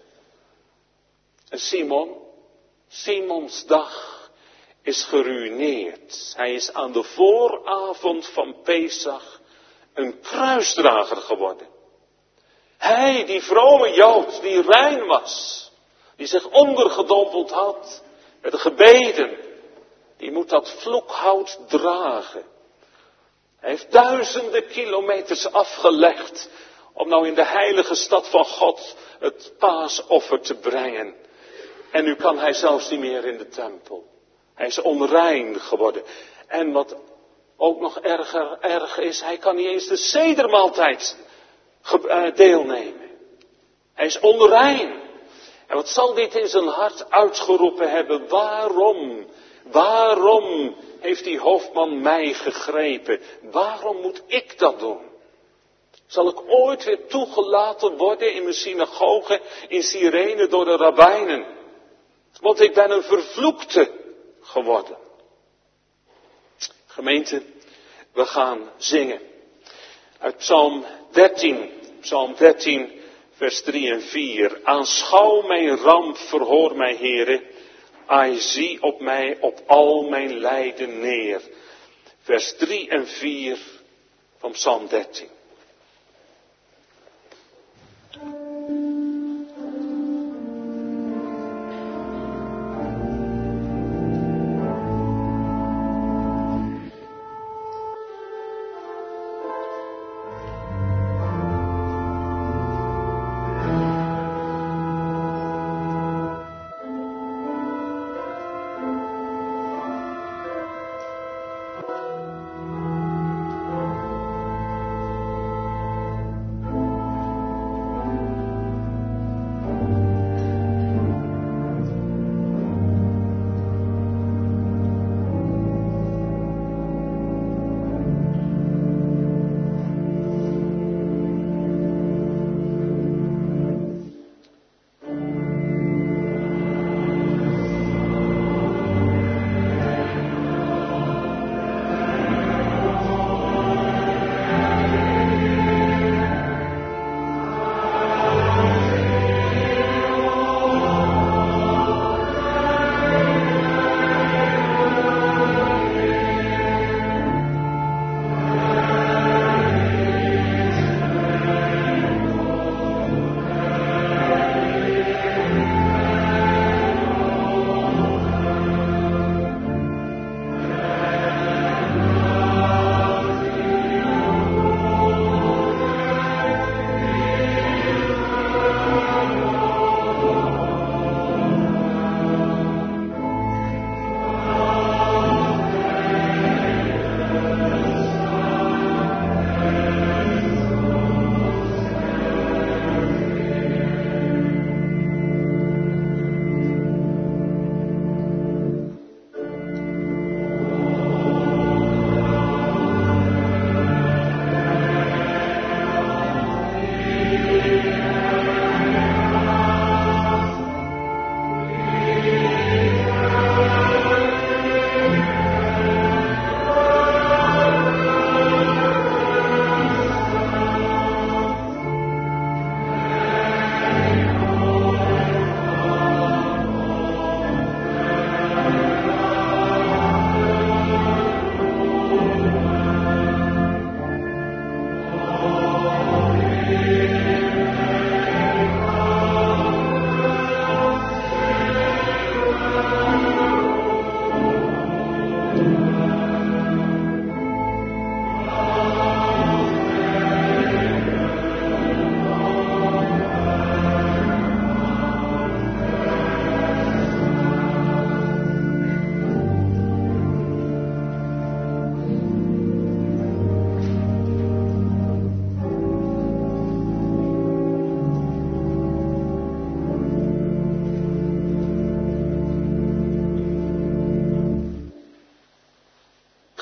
Speaker 1: En Simon, Simons dag is geruïneerd. Hij is aan de vooravond van Pesach een kruisdrager geworden. Hij, die vrome Jood, die rein was, die zich ondergedompeld had met de gebeden, die moet dat vloekhout dragen. Hij heeft duizenden kilometers afgelegd om nou in de heilige stad van God het paasoffer te brengen. En nu kan hij zelfs niet meer in de tempel. Hij is onrein geworden. En wat ook nog erger erg is, hij kan niet eens de sedermaaltijd deelnemen. Hij is onrein. En wat zal dit in zijn hart uitgeroepen hebben? Waarom? Waarom heeft die hoofdman mij gegrepen? Waarom moet ik dat doen? Zal ik ooit weer toegelaten worden in mijn synagoge in Cyrene door de rabbijnen? Want ik ben een vervloekte geworden. Gemeente, we gaan zingen. Uit Psalm dertien, Psalm dertien, vers drie en vier. Aanschouw mijn ramp, verhoor mij, Heere. Ai, zie op mij, op al mijn lijden neer. Vers drie en vier van Psalm dertien.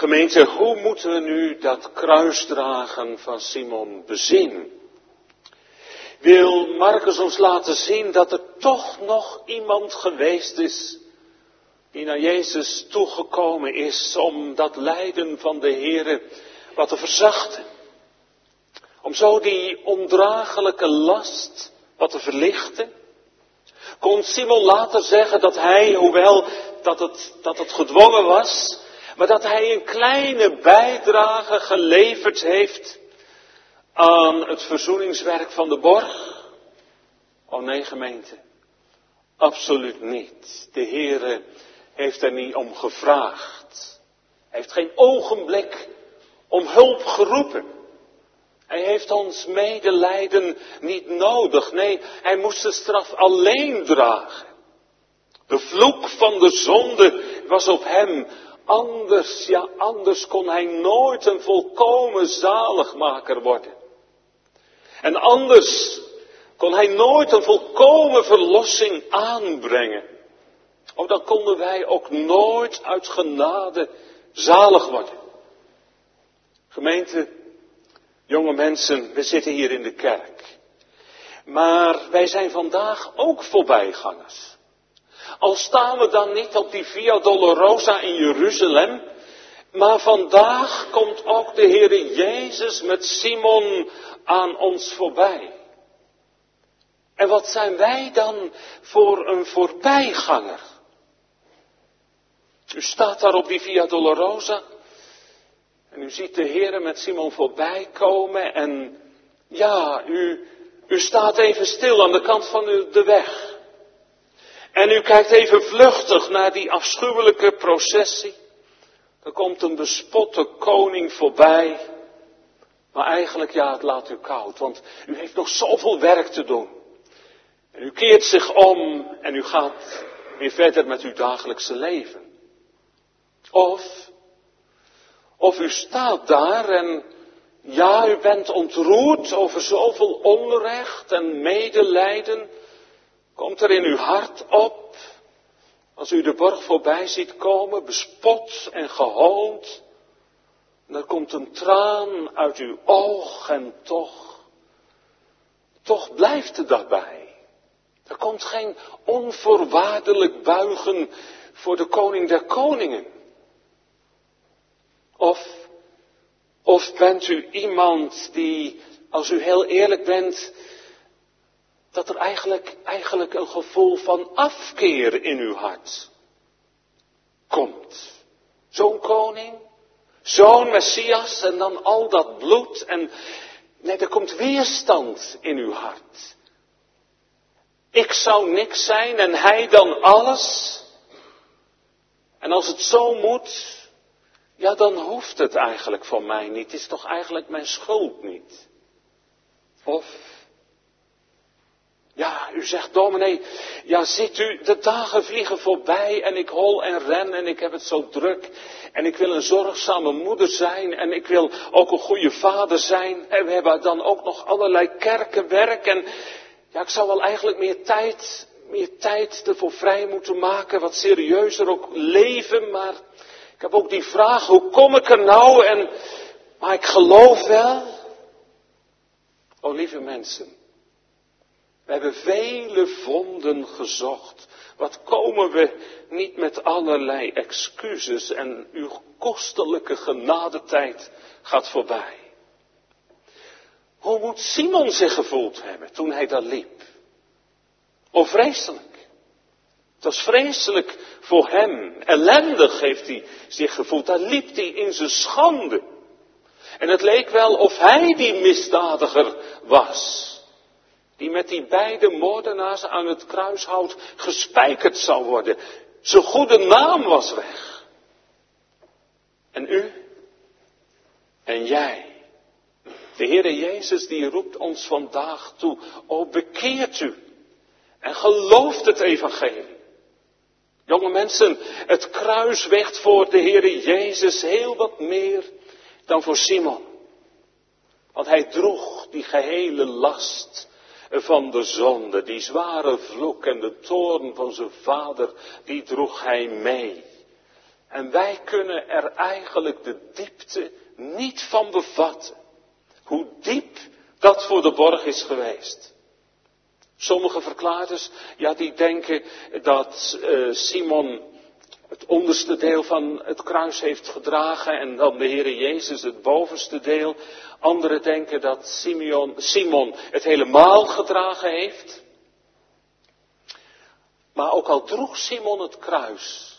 Speaker 1: Gemeente, hoe moeten we nu dat kruisdragen van Simon bezien? Wil Marcus ons laten zien dat er toch nog iemand geweest is die naar Jezus toegekomen is om dat lijden van de Heere wat te verzachten. Om zo die ondraaglijke last wat te verlichten. Kon Simon later zeggen dat hij, hoewel dat het, dat het gedwongen was, maar dat hij een kleine bijdrage geleverd heeft aan het verzoeningswerk van de borg? Oh nee, gemeente, absoluut niet. De Heere heeft er niet om gevraagd. Hij heeft geen ogenblik om hulp geroepen. Hij heeft ons medelijden niet nodig. Nee, hij moest de straf alleen dragen. De vloek van de zonde was op hem. Anders, ja anders kon hij nooit een volkomen zaligmaker worden. En anders kon hij nooit een volkomen verlossing aanbrengen. Oh, dan konden wij ook nooit uit genade zalig worden. Gemeente, jonge mensen, we zitten hier in de kerk. Maar wij zijn vandaag ook voorbijgangers. Al staan we dan niet op die Via Dolorosa in Jeruzalem. Maar vandaag komt ook de Heere Jezus met Simon aan ons voorbij. En wat zijn wij dan voor een voorbijganger? U staat daar op die Via Dolorosa. En u ziet de Heere met Simon voorbij komen. En ja, u, u staat even stil aan de kant van de weg. En u kijkt even vluchtig naar die afschuwelijke processie. Er komt een bespotte koning voorbij. Maar eigenlijk, ja, het laat u koud. Want u heeft nog zoveel werk te doen. En u keert zich om en u gaat weer verder met uw dagelijkse leven. Of, of u staat daar en ja, u bent ontroerd over zoveel onrecht en medelijden. Komt er in uw hart op, als u de borg voorbij ziet komen, bespot en gehoond. En er komt een traan uit uw oog en toch, toch blijft het daarbij. Er komt geen onvoorwaardelijk buigen voor de koning der koningen. Of, of bent u iemand die, als u heel eerlijk bent, dat er eigenlijk, eigenlijk een gevoel van afkeer in uw hart komt. Zo'n koning, zo'n Messias en dan al dat bloed en nee, er komt weerstand in uw hart. Ik zou niks zijn en hij dan alles. En als het zo moet, ja dan hoeft het eigenlijk van mij niet. Het is toch eigenlijk mijn schuld niet. Of, ja, u zegt, dominee, ja ziet u, de dagen vliegen voorbij en ik hol en ren en ik heb het zo druk. En ik wil een zorgzame moeder zijn en ik wil ook een goede vader zijn. En we hebben dan ook nog allerlei kerkenwerk en ja, ik zou wel eigenlijk meer tijd, meer tijd ervoor vrij moeten maken, wat serieuzer ook leven. Maar ik heb ook die vraag, hoe kom ik er nou? En, maar ik geloof wel. O lieve mensen. We hebben vele vonden gezocht. Wat komen we niet met allerlei excuses en uw kostelijke genadetijd gaat voorbij. Hoe moet Simon zich gevoeld hebben toen hij daar liep? Oh, vreselijk. Het was vreselijk voor hem. Ellendig heeft hij zich gevoeld. Daar liep hij in zijn schande. En het leek wel of hij die misdadiger was. Die met die beide moordenaars aan het kruishout gespijkerd zou worden. Zijn goede naam was weg. En u? En jij? De Heere Jezus die roept ons vandaag toe. O, bekeert u. En gelooft het evangelie. Jonge mensen, het kruis weegt voor de Heere Jezus heel wat meer dan voor Simon. Want hij droeg die gehele last van de zonde, die zware vloek en de toorn van zijn vader, die droeg hij mee. En wij kunnen er eigenlijk de diepte niet van bevatten. Hoe diep dat voor de borg is geweest. Sommige verklaarders, ja, die denken dat uh, Simon het onderste deel van het kruis heeft gedragen en dan de Heere Jezus het bovenste deel. Anderen denken dat Simeon, Simon het helemaal gedragen heeft. Maar ook al droeg Simon het kruis,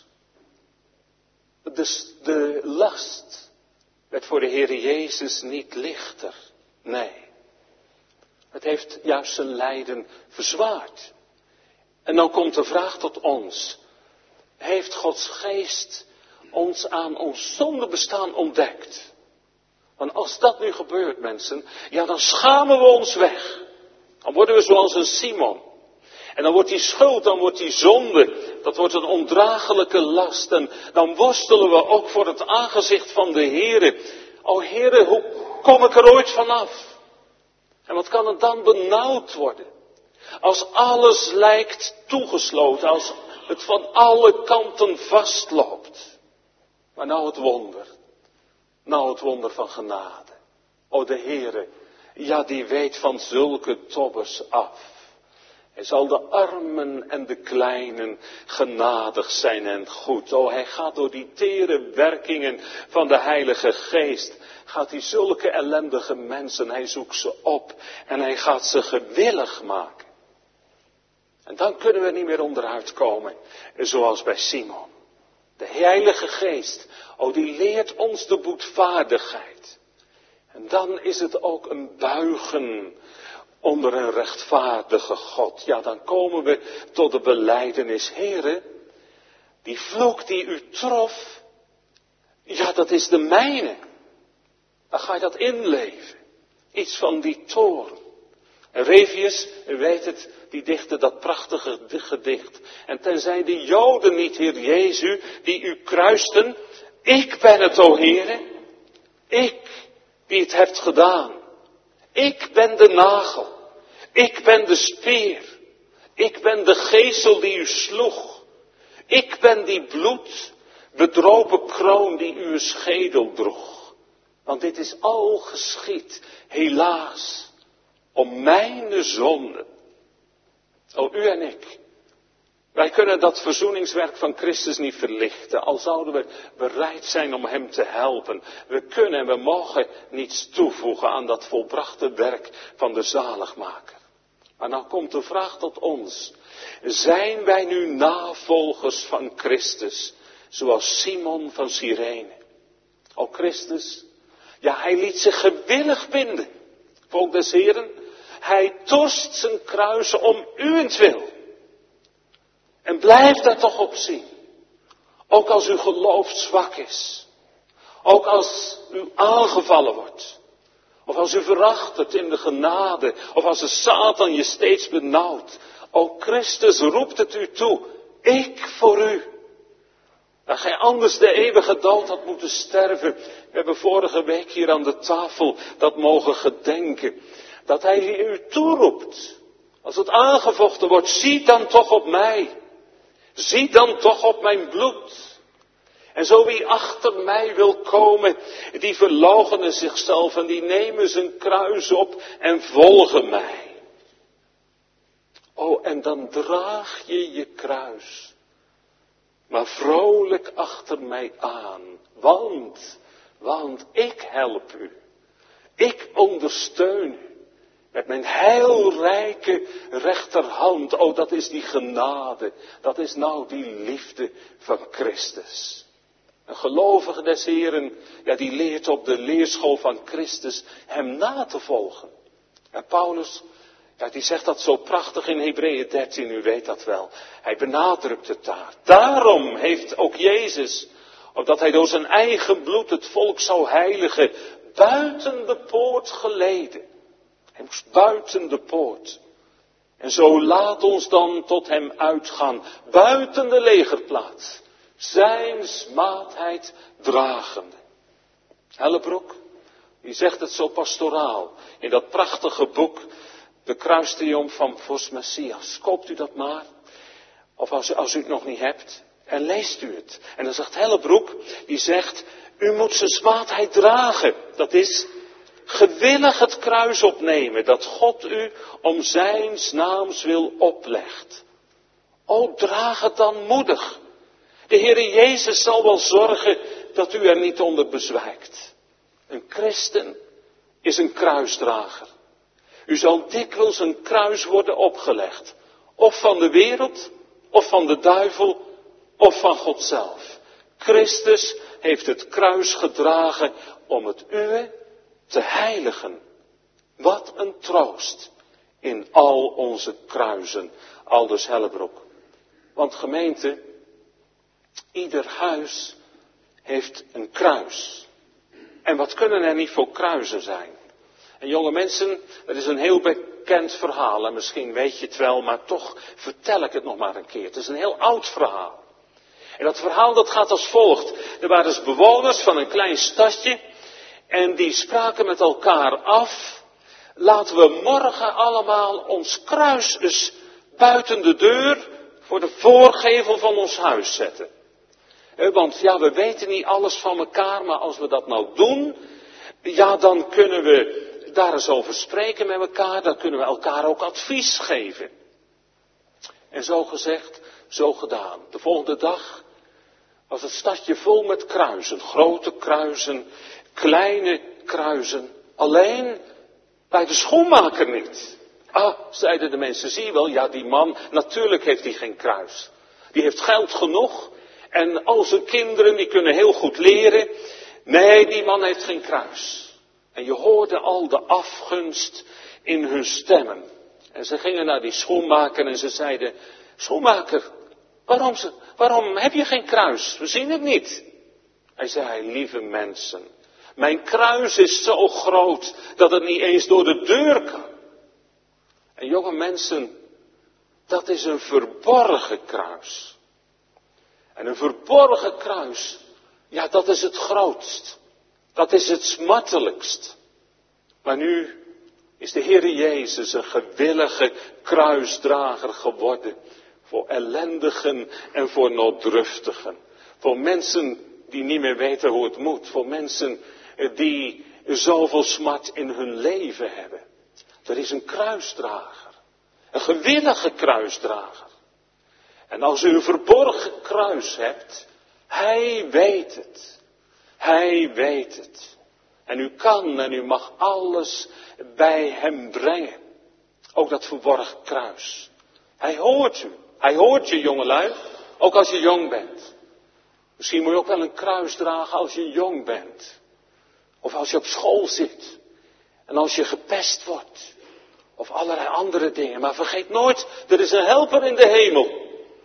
Speaker 1: de, de last werd voor de Heere Jezus niet lichter. Nee. Het heeft juist zijn lijden verzwaard. En dan komt de vraag tot ons. Heeft Gods geest ons aan ons zondebestaan ontdekt? Want als dat nu gebeurt, mensen, ja, dan schamen we ons weg. Dan worden we zoals een Simon. En dan wordt die schuld, dan wordt die zonde, dat wordt een ondraaglijke last. En dan worstelen we ook voor het aangezicht van de Heere. O Heere, hoe kom ik er ooit vanaf? En wat kan het dan benauwd worden? Als alles lijkt toegesloten, als het van alle kanten vastloopt. Maar nou het wonder. Nou het wonder van genade. O de Heere, ja die weet van zulke tobbers af. Hij zal de armen en de kleinen genadig zijn en goed. O, hij gaat door die tere werkingen van de Heilige Geest. Gaat hij zulke ellendige mensen, hij zoekt ze op. En hij gaat ze gewillig maken. En dan kunnen we niet meer onderuit komen. Zoals bij Simon. De Heilige Geest, o, die leert ons de boetvaardigheid. En dan is het ook een buigen onder een rechtvaardige God. Ja, dan komen we tot de belijdenis. Heere, die vloek die u trof, ja, dat is de mijne. Dan ga je dat inleven. Iets van die toorn. En Revius, u weet het, die dichtte dat prachtige gedicht. En tenzij de Joden niet, Heer Jezus, die u kruisten, ik ben het, o Heere. Ik, die het hebt gedaan. Ik ben de nagel. Ik ben de speer. Ik ben de geesel die u sloeg. Ik ben die bloed, bedropen kroon die uw schedel droeg. Want dit is al geschied, helaas, om mijn zonde. O, u en ik. Wij kunnen dat verzoeningswerk van Christus niet verlichten, al zouden we bereid zijn om hem te helpen. We kunnen en we mogen niets toevoegen aan dat volbrachte werk van de zaligmaker. Maar nou komt de vraag tot ons. Zijn wij nu navolgers van Christus, zoals Simon van Cyrene? O Christus, ja, hij liet zich gewillig binden. Volk des Heren, hij torst zijn kruisen om uwentwil. En blijf daar toch op zien. Ook als uw geloof zwak is. Ook als u aangevallen wordt. Of als u verachtert in de genade. Of als de Satan je steeds benauwt. O Christus roept het u toe. Ik voor u. Dat gij anders de eeuwige dood had moeten sterven. We hebben vorige week hier aan de tafel dat mogen gedenken. Dat hij u toeroept. Als het aangevochten wordt, zie dan toch op mij. Zie dan toch op mijn bloed. En zo wie achter mij wil komen, die verloochenen zichzelf en die nemen zijn kruis op en volgen mij. Oh, en dan draag je je kruis, maar vrolijk achter mij aan. Want, want ik help u. Ik ondersteun u. Met mijn heilrijke rechterhand. Oh, dat is die genade. Dat is nou die liefde van Christus. Een gelovige des Heren, ja, die leert op de leerschool van Christus hem na te volgen. En Paulus, ja, die zegt dat zo prachtig in Hebreeën dertien, u weet dat wel. Hij benadrukt het daar. Daarom heeft ook Jezus, opdat hij door zijn eigen bloed het volk zou heiligen, buiten de poort geleden. Hij moest buiten de poort. En zo laat ons dan tot hem uitgaan, buiten de legerplaats, zijn smaadheid dragende. Hellebroek, die zegt het zo pastoraal, in dat prachtige boek, de kruistriomf van Vos Messias. Koopt u dat maar, of als u, als u het nog niet hebt, En leest u het. En dan zegt Hellebroek, die zegt, u moet zijn zwaardheid dragen. Dat is gewillig het kruis opnemen, dat God u om zijn naams wil oplegt. O, draag het dan moedig. De Heere Jezus zal wel zorgen dat u er niet onder bezwijkt. Een christen is een kruisdrager. U zal dikwijls een kruis worden opgelegd. Of van de wereld, of van de duivel, of van God zelf. Christus heeft het kruis gedragen om het uwe te heiligen. Wat een troost in al onze kruisen. Aldus Hellebroek. Want gemeente, ieder huis heeft een kruis. En wat kunnen er niet voor kruisen zijn? En jonge mensen, er is een heel bekend verhaal. En misschien weet je het wel, maar toch vertel ik het nog maar een keer. Het is een heel oud verhaal. En dat verhaal dat gaat als volgt. Er waren dus bewoners van een klein stadje. En die spraken met elkaar af. Laten we morgen allemaal ons kruis eens buiten de deur voor de voorgevel van ons huis zetten. Want ja, we weten niet alles van elkaar, maar als we dat nou doen, ja, dan kunnen we daar eens over spreken met elkaar, dan kunnen we elkaar ook advies geven. En zo gezegd, zo gedaan. De volgende dag was het stadje vol met kruisen, grote kruisen, kleine kruisen, alleen bij de schoenmaker niet. Ah, zeiden de mensen, zie je wel, ja, die man, natuurlijk heeft hij geen kruis. Die heeft geld genoeg en al zijn kinderen, die kunnen heel goed leren. Nee, die man heeft geen kruis. En je hoorde al de afgunst in hun stemmen. En ze gingen naar die schoenmaker en ze zeiden, schoenmaker, waarom, waarom heb je geen kruis? We zien het niet. Hij zei, lieve mensen, mijn kruis is zo groot dat het niet eens door de deur kan. En jonge mensen, dat is een verborgen kruis. En een verborgen kruis, ja, dat is het grootst. Dat is het smartelijkst. Maar nu is de Heere Jezus een gewillige kruisdrager geworden. Voor ellendigen en voor nooddruftigen. Voor mensen die niet meer weten hoe het moet. Voor mensen die zoveel smart in hun leven hebben. Er is een kruisdrager. Een gewillige kruisdrager. En als u een verborgen kruis hebt, hij weet het. Hij weet het. En u kan en u mag alles bij hem brengen. Ook dat verborgen kruis. Hij hoort u. Hij hoort je, jongelui. Ook als je jong bent. Misschien moet je ook wel een kruis dragen als je jong bent. Of als je op school zit. En als je gepest wordt. Of allerlei andere dingen. Maar vergeet nooit, er is een helper in de hemel.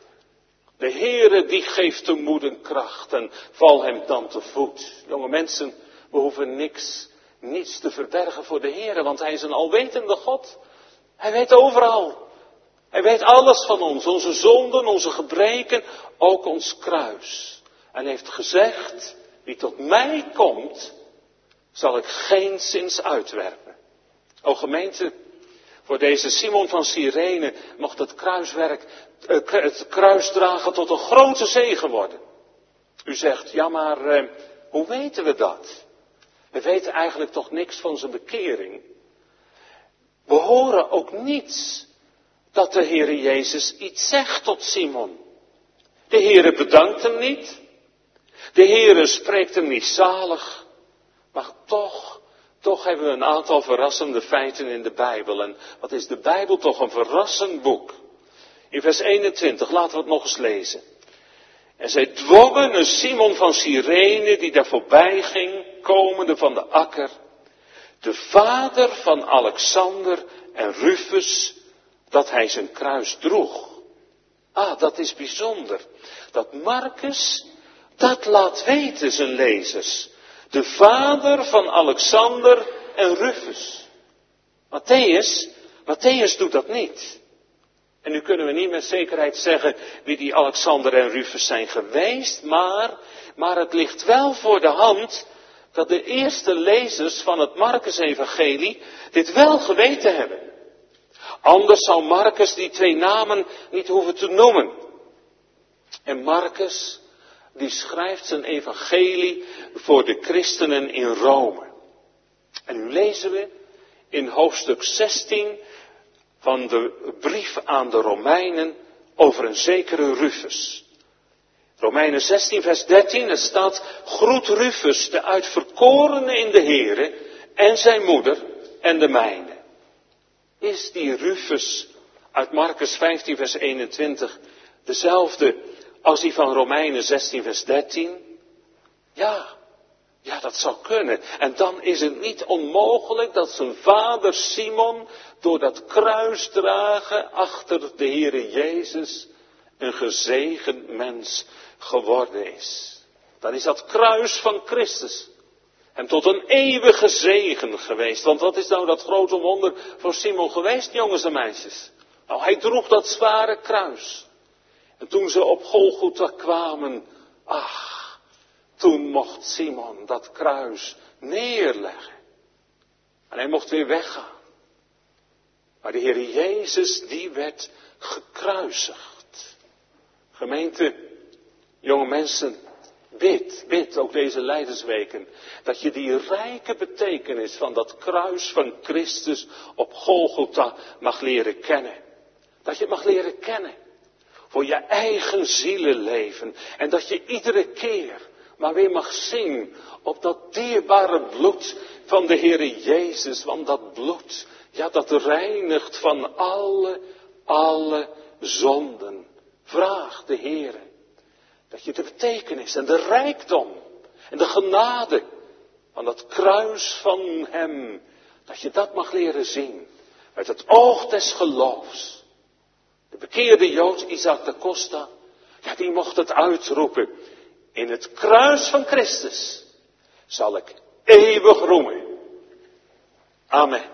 Speaker 1: De Heere die geeft de moed en kracht en val hem dan te voet. Jonge mensen, we hoeven niks, niets te verbergen voor de Heere, want hij is een alwetende God. Hij weet overal. Hij weet alles van ons, onze zonden, onze gebreken, ook ons kruis. En heeft gezegd, wie tot mij komt, zal ik geenszins uitwerpen. O gemeente, voor deze Simon van Cyrene mocht het kruiswerk, het kruisdragen tot een grote zegen worden. U zegt, ja maar eh, hoe weten we dat? We weten eigenlijk toch niks van zijn bekering. We horen ook niets dat de Heere Jezus iets zegt tot Simon. De Heere bedankt hem niet. De Heere spreekt hem niet zalig. Maar toch, toch hebben we een aantal verrassende feiten in de Bijbel. En wat is de Bijbel toch een verrassend boek. In vers eenentwintig, laten we het nog eens lezen. En zij dwongen een Simon van Cyrene die daar voorbij ging, komende van de akker, de vader van Alexander en Rufus, dat hij zijn kruis droeg. Ah, dat is bijzonder. Dat Marcus dat laat weten zijn lezers. De vader van Alexander en Rufus. Matthäus, Matthäus doet dat niet. En nu kunnen we niet met zekerheid zeggen wie die Alexander en Rufus zijn geweest, maar, maar het ligt wel voor de hand dat de eerste lezers van het Marcus-evangelie dit wel geweten hebben. Anders zou Marcus die twee namen niet hoeven te noemen. En Marcus, die schrijft zijn evangelie voor de christenen in Rome. En nu lezen we in hoofdstuk zestien van de brief aan de Romeinen over een zekere Rufus. Romeinen zestien vers dertien, er staat: groet Rufus, de uitverkorene in de Here, en zijn moeder en de mijne. Is die Rufus uit Marcus vijftien vers eenentwintig dezelfde als die van Romeinen zestien vers dertien? Ja, ja, dat zou kunnen. En dan is het niet onmogelijk dat zijn vader Simon door dat kruis dragen achter de Heere Jezus een gezegend mens geworden is. Dan is dat kruis van Christus hem tot een eeuwige zegen geweest. Want wat is nou dat grote wonder voor Simon geweest, jongens en meisjes? Nou, hij droeg dat zware kruis. En toen ze op Golgotha kwamen, ach, toen mocht Simon dat kruis neerleggen. En hij mocht weer weggaan. Maar de Heer Jezus, die werd gekruisigd. Gemeente, jonge mensen, bid, bid ook deze Lijdensweken, dat je die rijke betekenis van dat kruis van Christus op Golgotha mag leren kennen. Dat je het mag leren kennen. Voor je eigen zielenleven. En dat je iedere keer maar weer mag zien op dat dierbare bloed van de Heere Jezus. Want dat bloed, ja, dat reinigt van alle, alle zonden. Vraag de Heere dat je de betekenis en de rijkdom en de genade van dat kruis van Hem, dat je dat mag leren zien met het oog des geloofs. De bekeerde Jood Isaac da Costa, ja, die mocht het uitroepen: in het kruis van Christus zal ik eeuwig roemen. Amen.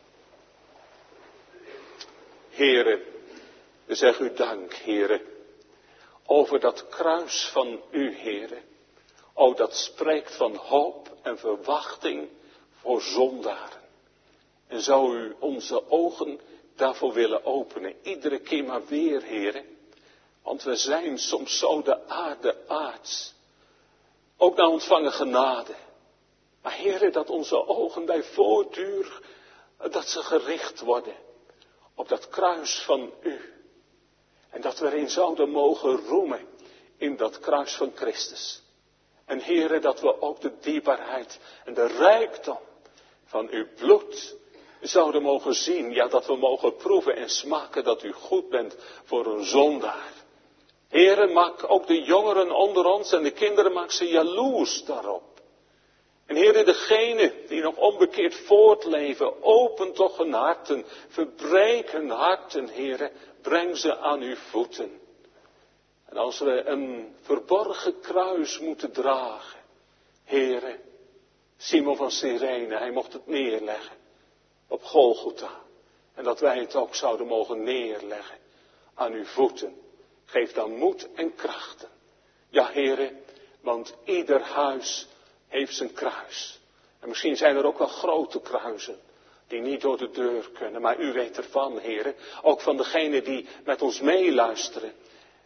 Speaker 1: Heere, we zeggen u dank, Heere, over dat kruis van u, Heere. O, dat spreekt van hoop en verwachting voor zondaren. En zou u onze ogen daarvoor willen openen, iedere keer maar weer, Heere. Want we zijn soms zo de aarde aards. Ook naar ontvangen genade. Maar Heere, dat onze ogen bij voortduur, dat ze gericht worden op dat kruis van u. En dat we erin zouden mogen roemen in dat kruis van Christus. En Heere, dat we ook de dierbaarheid en de rijkdom van uw bloed zouden mogen zien. Ja, dat we mogen proeven en smaken dat u goed bent voor een zondaar. Heere, maak ook de jongeren onder ons en de kinderen, maak ze jaloers daarop. En Heere, degenen die nog onbekeerd voortleven, open toch hun harten, verbreek hun harten, Heere, breng ze aan uw voeten. En als we een verborgen kruis moeten dragen, Heere, Simon van Cyrene, hij mocht het neerleggen op Golgotha. En dat wij het ook zouden mogen neerleggen aan uw voeten. Geef dan moed en krachten. Ja, Heere, want ieder huis heeft zijn kruis. En misschien zijn er ook wel grote kruisen die niet door de deur kunnen. Maar u weet ervan, Heere. Ook van degenen die met ons meeluisteren.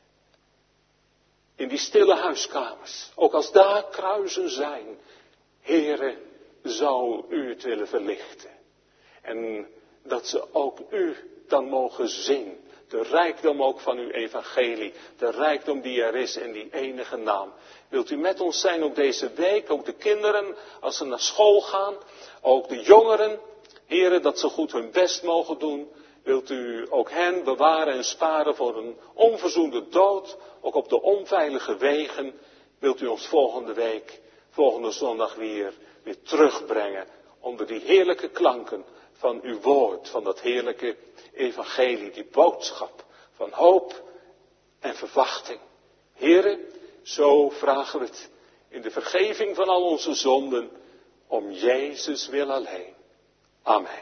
Speaker 1: In die stille huiskamers. Ook als daar kruisen zijn. Heere, zou u het willen verlichten. En dat ze ook u dan mogen zien. De rijkdom ook van uw evangelie. De rijkdom die er is in die enige naam. Wilt u met ons zijn ook deze week. Ook de kinderen als ze naar school gaan. Ook de jongeren. Heren, dat ze goed hun best mogen doen. Wilt u ook hen bewaren en sparen voor een onverzoende dood. Ook op de onveilige wegen. Wilt u ons volgende week, volgende zondag weer, weer terugbrengen. Onder die heerlijke klanken van uw woord. Van dat heerlijke evangelie. Die boodschap van hoop en verwachting. Heren, zo vragen we het in de vergeving van al onze zonden. Om Jezus wil alleen. Amen.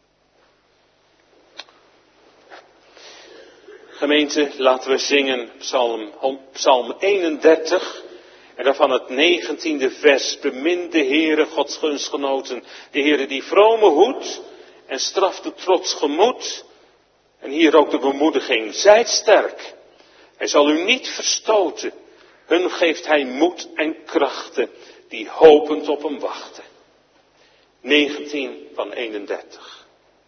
Speaker 1: Gemeente, laten we zingen psalm, psalm eenendertig. En daarvan het negentiende vers. Bemin de Heere, Gods gunstgenoten. De Heere die vrome hoedt en straft de trots gemoed. En hier ook de bemoediging. Zijt sterk. Hij zal u niet verstoten. Hun geeft hij moed en krachten die hopend op hem wachten. negentien van eenendertig.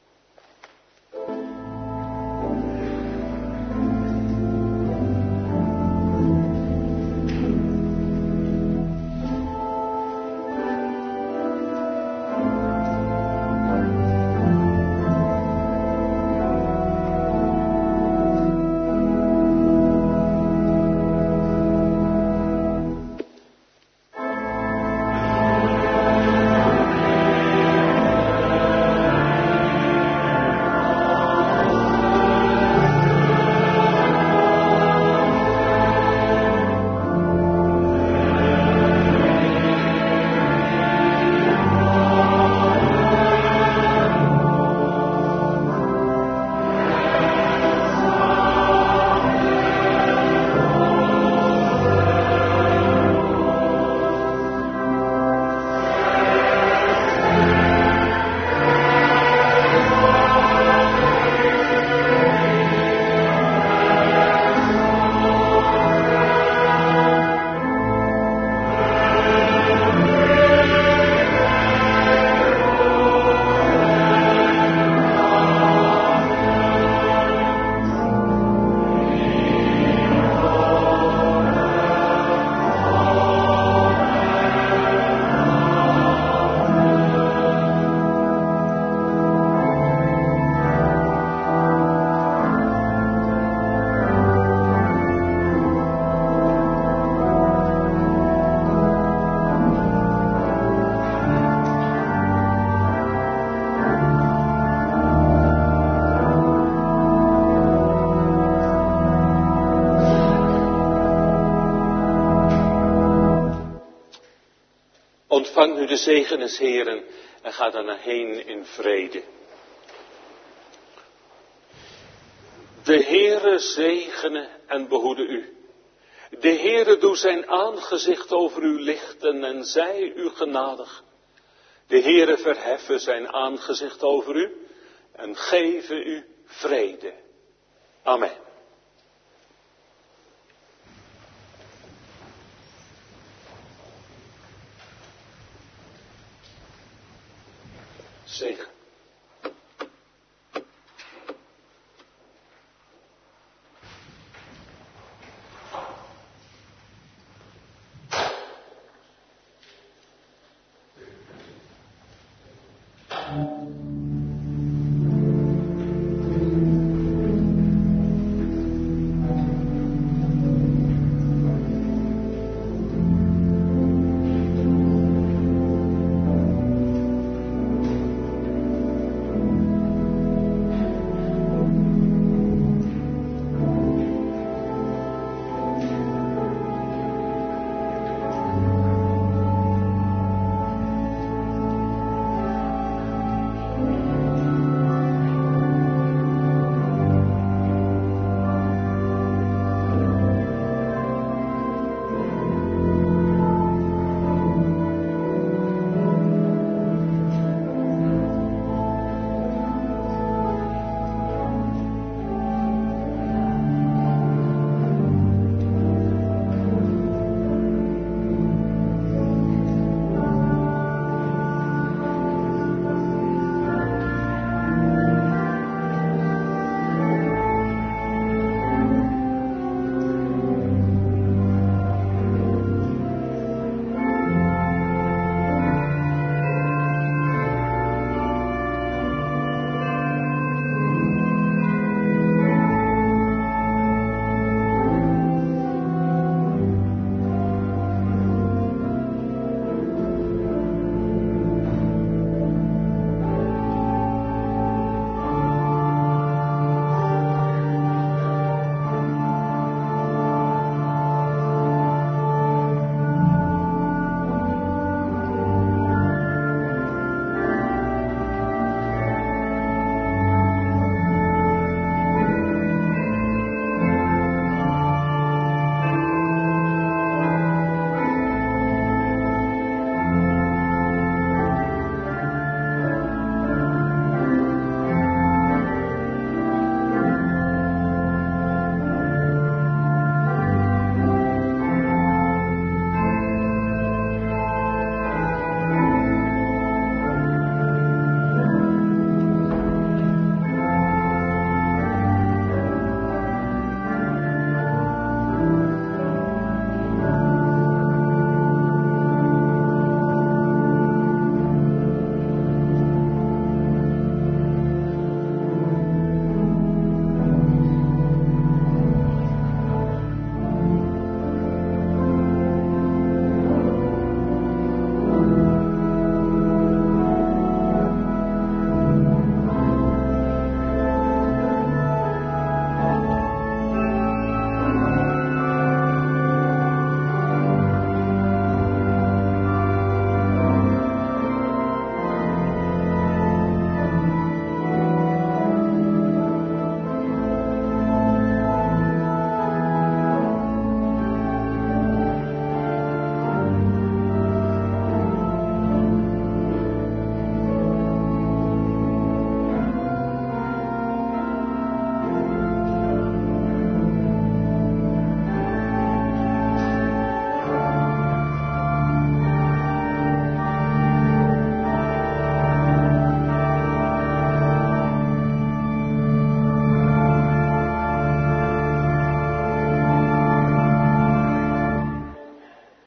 Speaker 1: Ontvang nu de zegen des Heeren en ga daarna heen in vrede. De Heere zegene en behoede u. De Heere doe zijn aangezicht over u lichten en zij u genadig. De Heere verheffen zijn aangezicht over u en geven u vrede. Amen. Zegen.